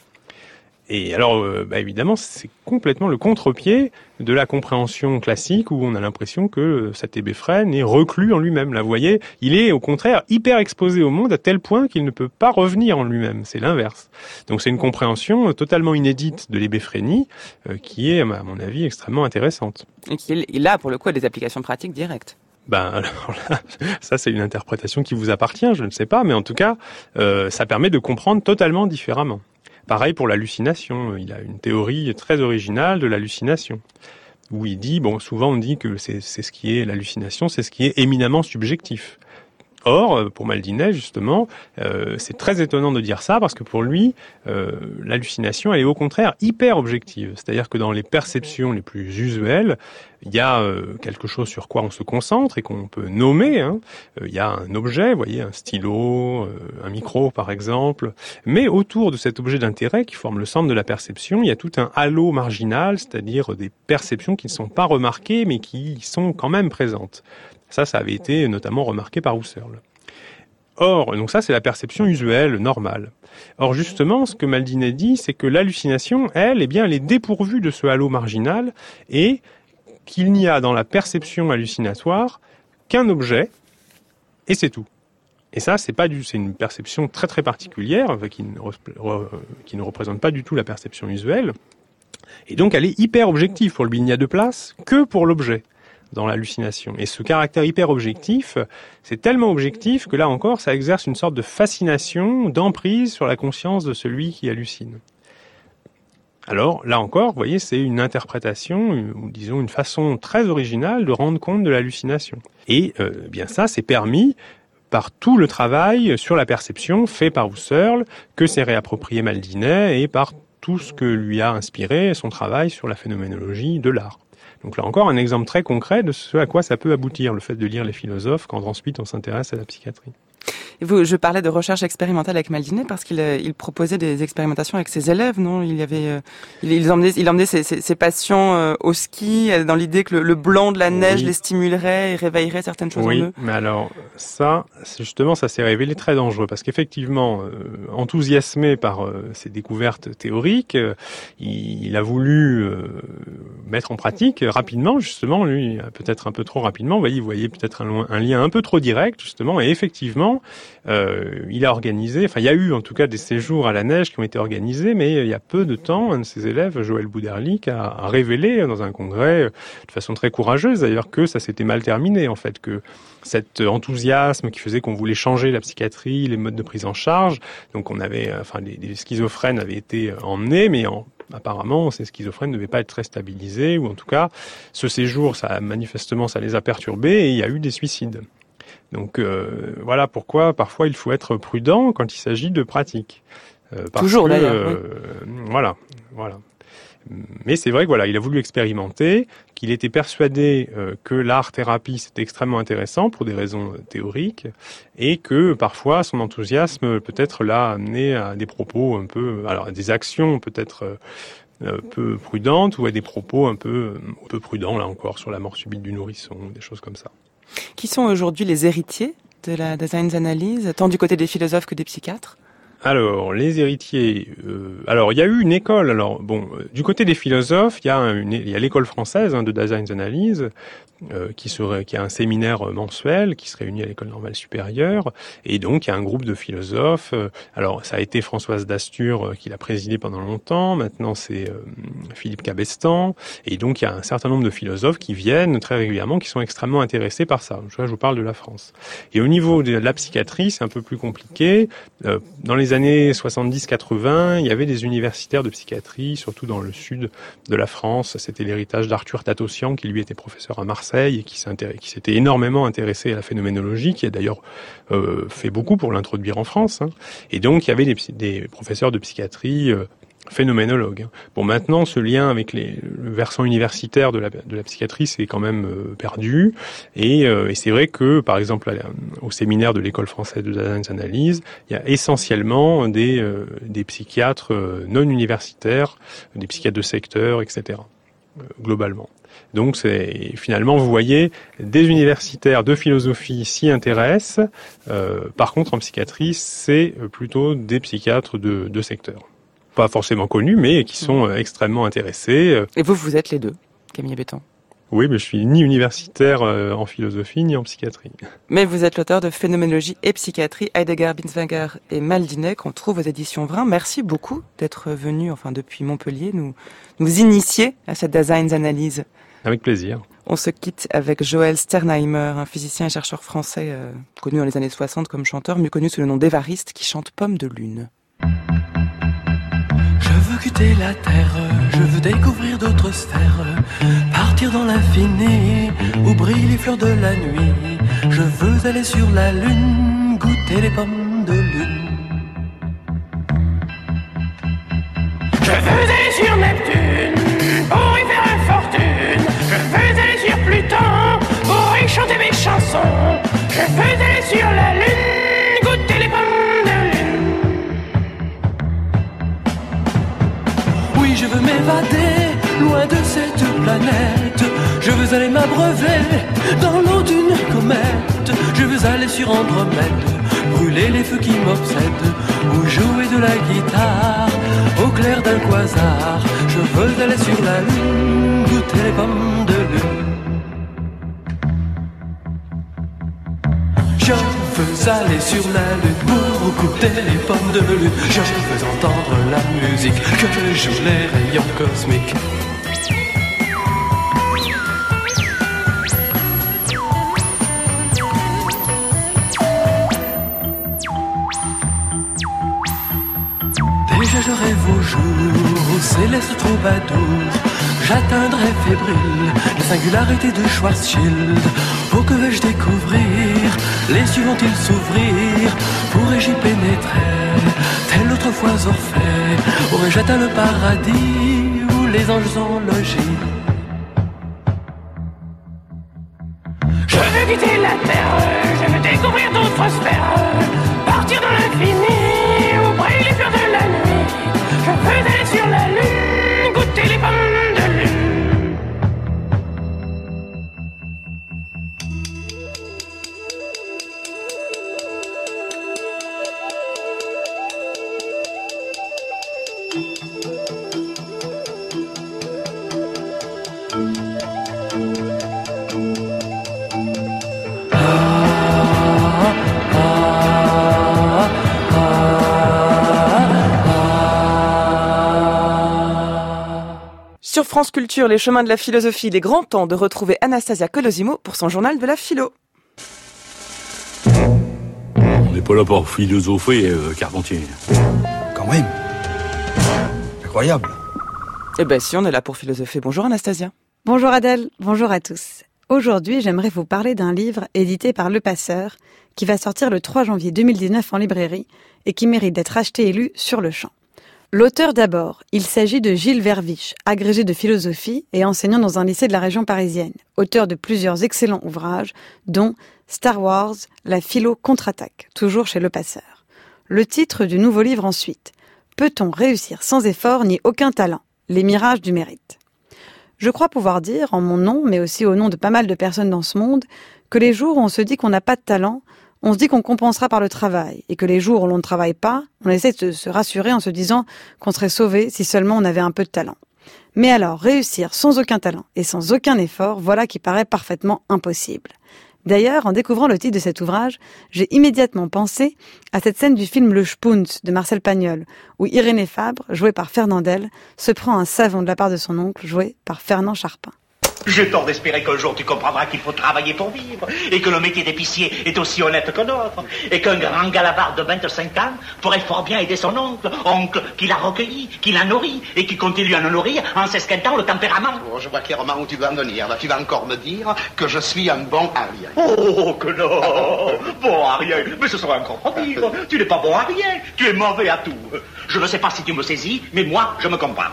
Speaker 2: Et alors, évidemment, c'est complètement le contre-pied de la compréhension classique où on a l'impression que cet hébéphrène est reclus en lui-même. Là, vous voyez, il est au contraire hyper exposé au monde à tel point qu'il ne peut pas revenir en lui-même. C'est l'inverse. Donc c'est une compréhension totalement inédite de l'hébéphrénie qui est, à mon avis, extrêmement intéressante.
Speaker 1: Et qui, là, pour le coup, a des applications pratiques directes.
Speaker 2: Alors là, ça c'est une interprétation qui vous appartient, je ne sais pas, mais en tout cas, ça permet de comprendre totalement différemment. Pareil pour l'hallucination, il a une théorie très originale de l'hallucination, où il dit, souvent on dit que c'est ce qui est l'hallucination, c'est ce qui est éminemment subjectif. Or, pour Maldinet, justement, c'est très étonnant de dire ça, parce que pour lui, l'hallucination, elle est au contraire hyper objective. C'est-à-dire que dans les perceptions les plus usuelles, il y a quelque chose sur quoi on se concentre et qu'on peut nommer. Il y a un objet, vous voyez, un stylo, un micro par exemple. Mais autour de cet objet d'intérêt qui forme le centre de la perception, il y a tout un halo marginal, c'est-à-dire des perceptions qui ne sont pas remarquées mais qui sont quand même présentes. Ça avait été notamment remarqué par Husserl. Or, donc ça, c'est la perception usuelle, normale. Or, justement, ce que Maldinet dit, c'est que l'hallucination, elle est dépourvue de ce halo marginal et qu'il n'y a dans la perception hallucinatoire qu'un objet, et c'est tout. Et ça, c'est une perception très très particulière, qui ne représente pas du tout la perception usuelle. Et donc, elle est hyper objective pour lui. Il n'y a de place que pour l'objet dans l'hallucination. Et ce caractère hyper objectif, c'est tellement objectif que là encore, ça exerce une sorte de fascination, d'emprise sur la conscience de celui qui hallucine. Alors, là encore, vous voyez, c'est une interprétation, ou disons une façon très originale de rendre compte de l'hallucination. Et ça, c'est permis par tout le travail sur la perception fait par Husserl, que s'est réapproprié Maldinet, et par tout ce que lui a inspiré son travail sur la phénoménologie de l'art. Donc là encore, un exemple très concret de ce à quoi ça peut aboutir, le fait de lire les philosophes quand ensuite on s'intéresse à la psychiatrie.
Speaker 1: Et je parlais de recherche expérimentale avec Maldinet parce qu'il proposait des expérimentations avec ses élèves, non ? Il emmenait ses patients au ski dans l'idée que le blanc de la neige les stimulerait et réveillerait certaines choses en eux. Oui,
Speaker 2: mais alors ça s'est révélé très dangereux parce qu'effectivement, enthousiasmé par ces découvertes théoriques, il a voulu mettre en pratique rapidement, justement, lui, peut-être un peu trop rapidement, vous voyez peut-être un lien un peu trop direct, justement, et effectivement, il a organisé, il y a eu en tout cas des séjours à la neige qui ont été organisés, mais il y a peu de temps, un de ses élèves, Joël Bouderlic, a révélé dans un congrès, de façon très courageuse d'ailleurs, que ça s'était mal terminé, en fait, que cet enthousiasme qui faisait qu'on voulait changer la psychiatrie, les modes de prise en charge, donc les schizophrènes avaient été emmenés, mais apparemment, ces schizophrènes ne devaient pas être très stabilisés, ou en tout cas, ce séjour, manifestement, ça les a perturbés, et il y a eu des suicides. Donc voilà pourquoi parfois il faut être prudent quand il s'agit de pratique.
Speaker 1: Toujours d'ailleurs. Oui.
Speaker 2: Voilà. Mais c'est vrai que il a voulu expérimenter, qu'il était persuadé que l'art-thérapie c'était extrêmement intéressant pour des raisons théoriques, et que parfois son enthousiasme peut-être l'a amené à des propos un peu, à des actions peut-être un peu prudentes, ou à des propos un peu prudents là encore sur la mort subite du nourrisson, des choses comme ça.
Speaker 1: Qui sont aujourd'hui les héritiers de la Daseinsanalyse, tant du côté des philosophes que des psychiatres ?
Speaker 2: Alors, les héritiers. Alors, il y a eu une école. Alors, bon, du côté des philosophes, il y a l'école française de Daseinsanalyse, qui a un séminaire mensuel qui se réunit à l'école normale supérieure, et donc il y a un groupe de philosophes. Alors, ça a été Françoise Dastur qui l'a présidé pendant longtemps. Maintenant, c'est Philippe Cabestan, et donc il y a un certain nombre de philosophes qui viennent très régulièrement, qui sont extrêmement intéressés par ça. Je vous parle de la France. Et au niveau de la psychiatrie, c'est un peu plus compliqué. Dans les années 70-80, il y avait des universitaires de psychiatrie, surtout dans le sud de la France. C'était l'héritage d'Arthur Tatossian, qui lui était professeur à Marseille et qui s'était énormément intéressé à la phénoménologie, qui a d'ailleurs fait beaucoup pour l'introduire en France. Et donc, il y avait des professeurs de psychiatrie phénoménologues. Bon, maintenant, ce lien avec le versant universitaire de la psychiatrie, c'est quand même perdu. Et c'est vrai que, par exemple, au séminaire de l'école française de Daseinsanalyse, il y a essentiellement des psychiatres non universitaires, des psychiatres de secteur, etc., globalement. Donc, finalement, vous voyez, des universitaires de philosophie s'y intéressent. Par contre, en psychiatrie, c'est plutôt des psychiatres de secteur. Pas forcément connus, mais qui sont extrêmement intéressés.
Speaker 1: Et vous êtes les deux, Camille Béton?
Speaker 2: Oui, mais je suis ni universitaire en philosophie, ni en psychiatrie.
Speaker 1: Mais vous êtes l'auteur de Phénoménologie et Psychiatrie, Heidegger, Binswanger et Maldinet, qu'on trouve aux éditions Vrin. Merci beaucoup d'être venu, depuis Montpellier, nous initier à cette Daseinsanalyse.
Speaker 2: Avec plaisir.
Speaker 1: On se quitte avec Joël Sternheimer, un physicien et chercheur français connu dans les années 60 comme chanteur, mieux connu sous le nom d'Évariste, qui chante Pomme de lune.
Speaker 6: Je veux quitter la terre, je veux découvrir d'autres sphères, partir dans l'infini où brillent les fleurs de la nuit. Je veux aller sur la lune, goûter les pommes de lune. Je veux aller sur Neptune pour y faire une fortune. Je veux aller sur Pluton pour y chanter mes chansons. Je veux aller sur la lune, goûter les pommes de lune. Oui, je veux m'évader loin de cette planète. Je veux aller m'abreuver dans l'eau d'une comète. Je veux aller sur Andromède, brûler les feux qui m'obsèdent, ou jouer de la guitare au clair d'un quasar. Je veux aller sur la lune, goûter les pommes de lune. Je veux aller sur la lune pour goûter les pommes de lune. Je veux entendre la musique que jouent les rayons cosmiques. Déjà je rêve au jour, céleste troubadour. J'atteindrai fébrile les singularités de Schwarzschild. Oh, que vais-je découvrir? Les cieux vont-ils s'ouvrir? Pourrais-je y pénétrer? Tel autrefois Orphée, aurais-je atteint le paradis où les anges sont logis? Je veux quitter la terre, je veux découvrir d'autres sphères, partir dans l'infini où brillent les fleurs de la nuit. Je veux aller sur la lune, goûter les pommes de lune.
Speaker 1: Sur France Culture, les chemins de la philosophie, il est grand temps de retrouver Anastasia Colosimo pour son journal de la philo.
Speaker 7: On n'est pas là pour philosopher, Carpentier.
Speaker 8: Quand même. Incroyable.
Speaker 1: Eh ben si, on est là pour philosopher. Bonjour Anastasia.
Speaker 9: Bonjour Adèle, bonjour à tous. Aujourd'hui, j'aimerais vous parler d'un livre édité par Le Passeur, qui va sortir le 3 janvier 2019 en librairie et qui mérite d'être acheté et lu sur le champ. L'auteur d'abord, il s'agit de Gilles Verviche, agrégé de philosophie et enseignant dans un lycée de la région parisienne, auteur de plusieurs excellents ouvrages, dont Star Wars, la philo contre-attaque, toujours chez Le Passeur. Le titre du nouveau livre ensuite, Peut-on réussir sans effort ni aucun talent? Les mirages du mérite. Je crois pouvoir dire, en mon nom, mais aussi au nom de pas mal de personnes dans ce monde, que les jours où on se dit qu'on n'a pas de talent, On se dit qu'on compensera par le travail et que les jours où l'on ne travaille pas, on essaie de se rassurer en se disant qu'on serait sauvé si seulement on avait un peu de talent. Mais alors, réussir sans aucun talent et sans aucun effort, voilà qui paraît parfaitement impossible. D'ailleurs, en découvrant le titre de cet ouvrage, j'ai immédiatement pensé à cette scène du film Le Spunz de Marcel Pagnol, où Irénée Fabre, jouée par Fernandel, se prend un savon de la part de son oncle, joué par Fernand Charpin.
Speaker 10: J'ai tort d'espérer qu'un jour tu comprendras qu'il faut travailler pour vivre, et que le métier d'épicier est aussi honnête que notre, et qu'un grand galabard de 25 ans pourrait fort bien aider son oncle qui l'a recueilli, qui l'a nourri, et qui continue à nous nourrir en s'esquintant le tempérament.
Speaker 11: Oh, je vois clairement où tu vas en venir. Là, tu vas encore me dire que je suis un bon arrière.
Speaker 10: Oh, que non. Bon arrière, mais ce sera encore pire. Tu n'es pas bon à rien, tu es mauvais à tout. Je ne sais pas si tu me saisis, mais moi, je me comprends.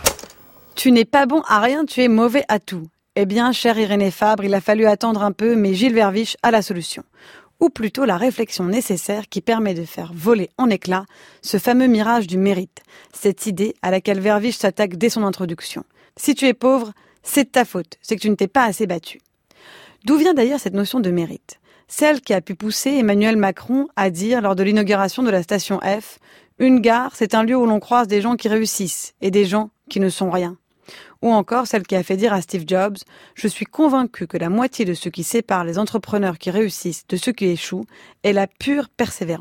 Speaker 9: Tu n'es pas bon à rien, tu es mauvais à tout. Eh bien, chère Irénée Fabre, il a fallu attendre un peu, mais Gilles Verviche a la solution. Ou plutôt la réflexion nécessaire qui permet de faire voler en éclats ce fameux mirage du mérite, cette idée à laquelle Verviche s'attaque dès son introduction. Si tu es pauvre, c'est de ta faute, c'est que tu ne t'es pas assez battu. D'où vient d'ailleurs cette notion de mérite ? Celle qui a pu pousser Emmanuel Macron à dire lors de l'inauguration de la station F « Une gare, c'est un lieu où l'on croise des gens qui réussissent et des gens qui ne sont rien ». Ou encore celle qui a fait dire à Steve Jobs « Je suis convaincu que la moitié de ce qui sépare les entrepreneurs qui réussissent de ceux qui échouent est la pure persévérance ».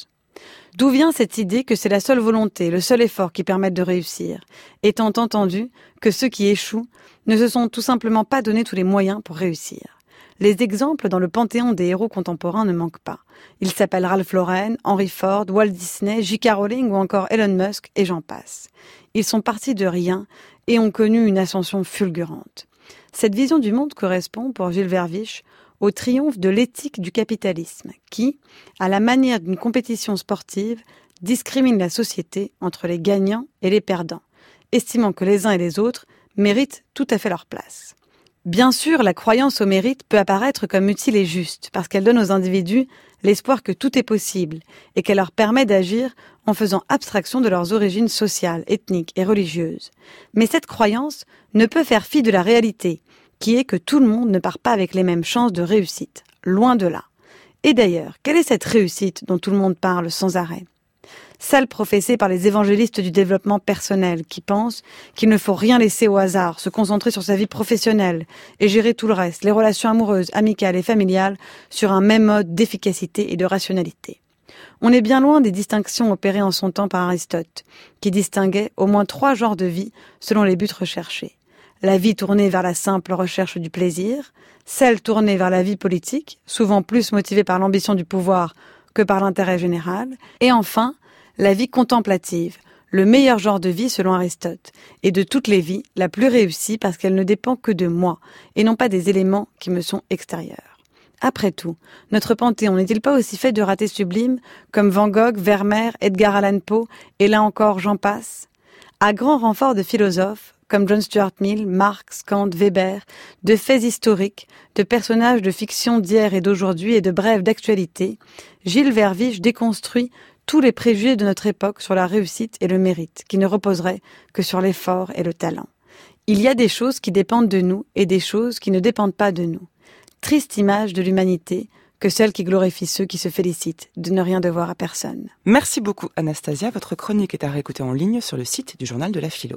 Speaker 9: D'où vient cette idée que c'est la seule volonté, le seul effort qui permettent de réussir, étant entendu que ceux qui échouent ne se sont tout simplement pas donné tous les moyens pour réussir. Les exemples dans le panthéon des héros contemporains ne manquent pas. Ils s'appellent Ralph Lauren, Henry Ford, Walt Disney, J.K. Rowling ou encore Elon Musk, et j'en passe. Ils sont partis de rien et ont connu une ascension fulgurante. Cette vision du monde correspond, pour Gilles Verviche, au triomphe de l'éthique du capitalisme qui, à la manière d'une compétition sportive, discrimine la société entre les gagnants et les perdants, estimant que les uns et les autres méritent tout à fait leur place. Bien sûr, la croyance au mérite peut apparaître comme utile et juste, parce qu'elle donne aux individus l'espoir que tout est possible et qu'elle leur permet d'agir en faisant abstraction de leurs origines sociales, ethniques et religieuses. Mais cette croyance ne peut faire fi de la réalité, qui est que tout le monde ne part pas avec les mêmes chances de réussite, loin de là. Et d'ailleurs, quelle est cette réussite dont tout le monde parle sans arrêt ? Celle professée par les évangélistes du développement personnel qui pensent qu'il ne faut rien laisser au hasard, se concentrer sur sa vie professionnelle et gérer tout le reste, les relations amoureuses, amicales et familiales, sur un même mode d'efficacité et de rationalité. On est bien loin des distinctions opérées en son temps par Aristote, qui distinguait au moins 3 genres de vie selon les buts recherchés. La vie tournée vers la simple recherche du plaisir, celle tournée vers la vie politique, souvent plus motivée par l'ambition du pouvoir que par l'intérêt général, et enfin, la vie contemplative, le meilleur genre de vie selon Aristote, et de toutes les vies, la plus réussie parce qu'elle ne dépend que de moi, et non pas des éléments qui me sont extérieurs. Après tout, notre panthéon n'est-il pas aussi fait de ratés sublimes comme Van Gogh, Vermeer, Edgar Allan Poe, et là encore j'en passe ? À grand renfort de philosophes, comme John Stuart Mill, Marx, Kant, Weber, de faits historiques, de personnages de fiction d'hier et d'aujourd'hui et de brèves d'actualité, Gilles Verviche déconstruit tous les préjugés de notre époque sur la réussite et le mérite, qui ne reposeraient que sur l'effort et le talent. Il y a des choses qui dépendent de nous et des choses qui ne dépendent pas de nous. Triste image de l'humanité que celle qui glorifie ceux qui se félicitent de ne rien devoir à personne.
Speaker 1: Merci beaucoup Anastasia, votre chronique est à réécouter en ligne sur le site du Journal de la Philo.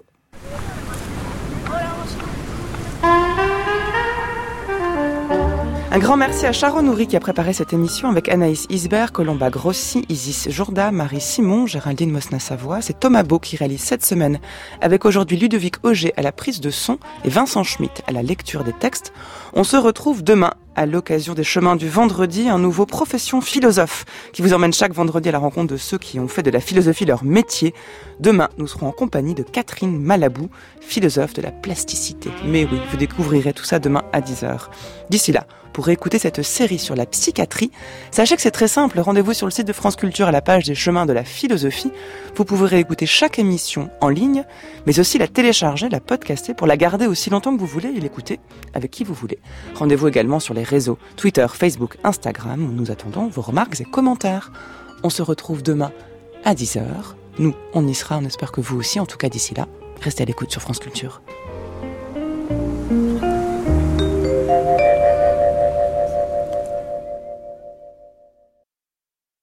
Speaker 1: Un grand merci à Sharon Nourri qui a préparé cette émission avec Anaïs Isbert, Colomba Grossi, Isis Jourda, Marie Simon, Géraldine Mosna-Savoie. C'est Thomas Beau qui réalise cette semaine avec aujourd'hui Ludovic Auger à la prise de son et Vincent Schmitt à la lecture des textes. On se retrouve demain à l'occasion des chemins du vendredi, un nouveau Profession philosophe qui vous emmène chaque vendredi à la rencontre de ceux qui ont fait de la philosophie leur métier. Demain, nous serons en compagnie de Catherine Malabou, philosophe de la plasticité. Mais oui, vous découvrirez tout ça demain à 10h. D'ici là, pour écouter cette série sur la psychiatrie, sachez que c'est très simple, rendez-vous sur le site de France Culture à la page des chemins de la philosophie. Vous pourrez réécouter chaque émission en ligne, mais aussi la télécharger, la podcaster pour la garder aussi longtemps que vous voulez et l'écouter avec qui vous voulez. Rendez-vous également sur les réseaux Twitter, Facebook, Instagram, où nous attendons vos remarques et commentaires. On se retrouve demain à 10h. Nous, on y sera, on espère que vous aussi, en tout cas d'ici là. Restez à l'écoute sur France Culture.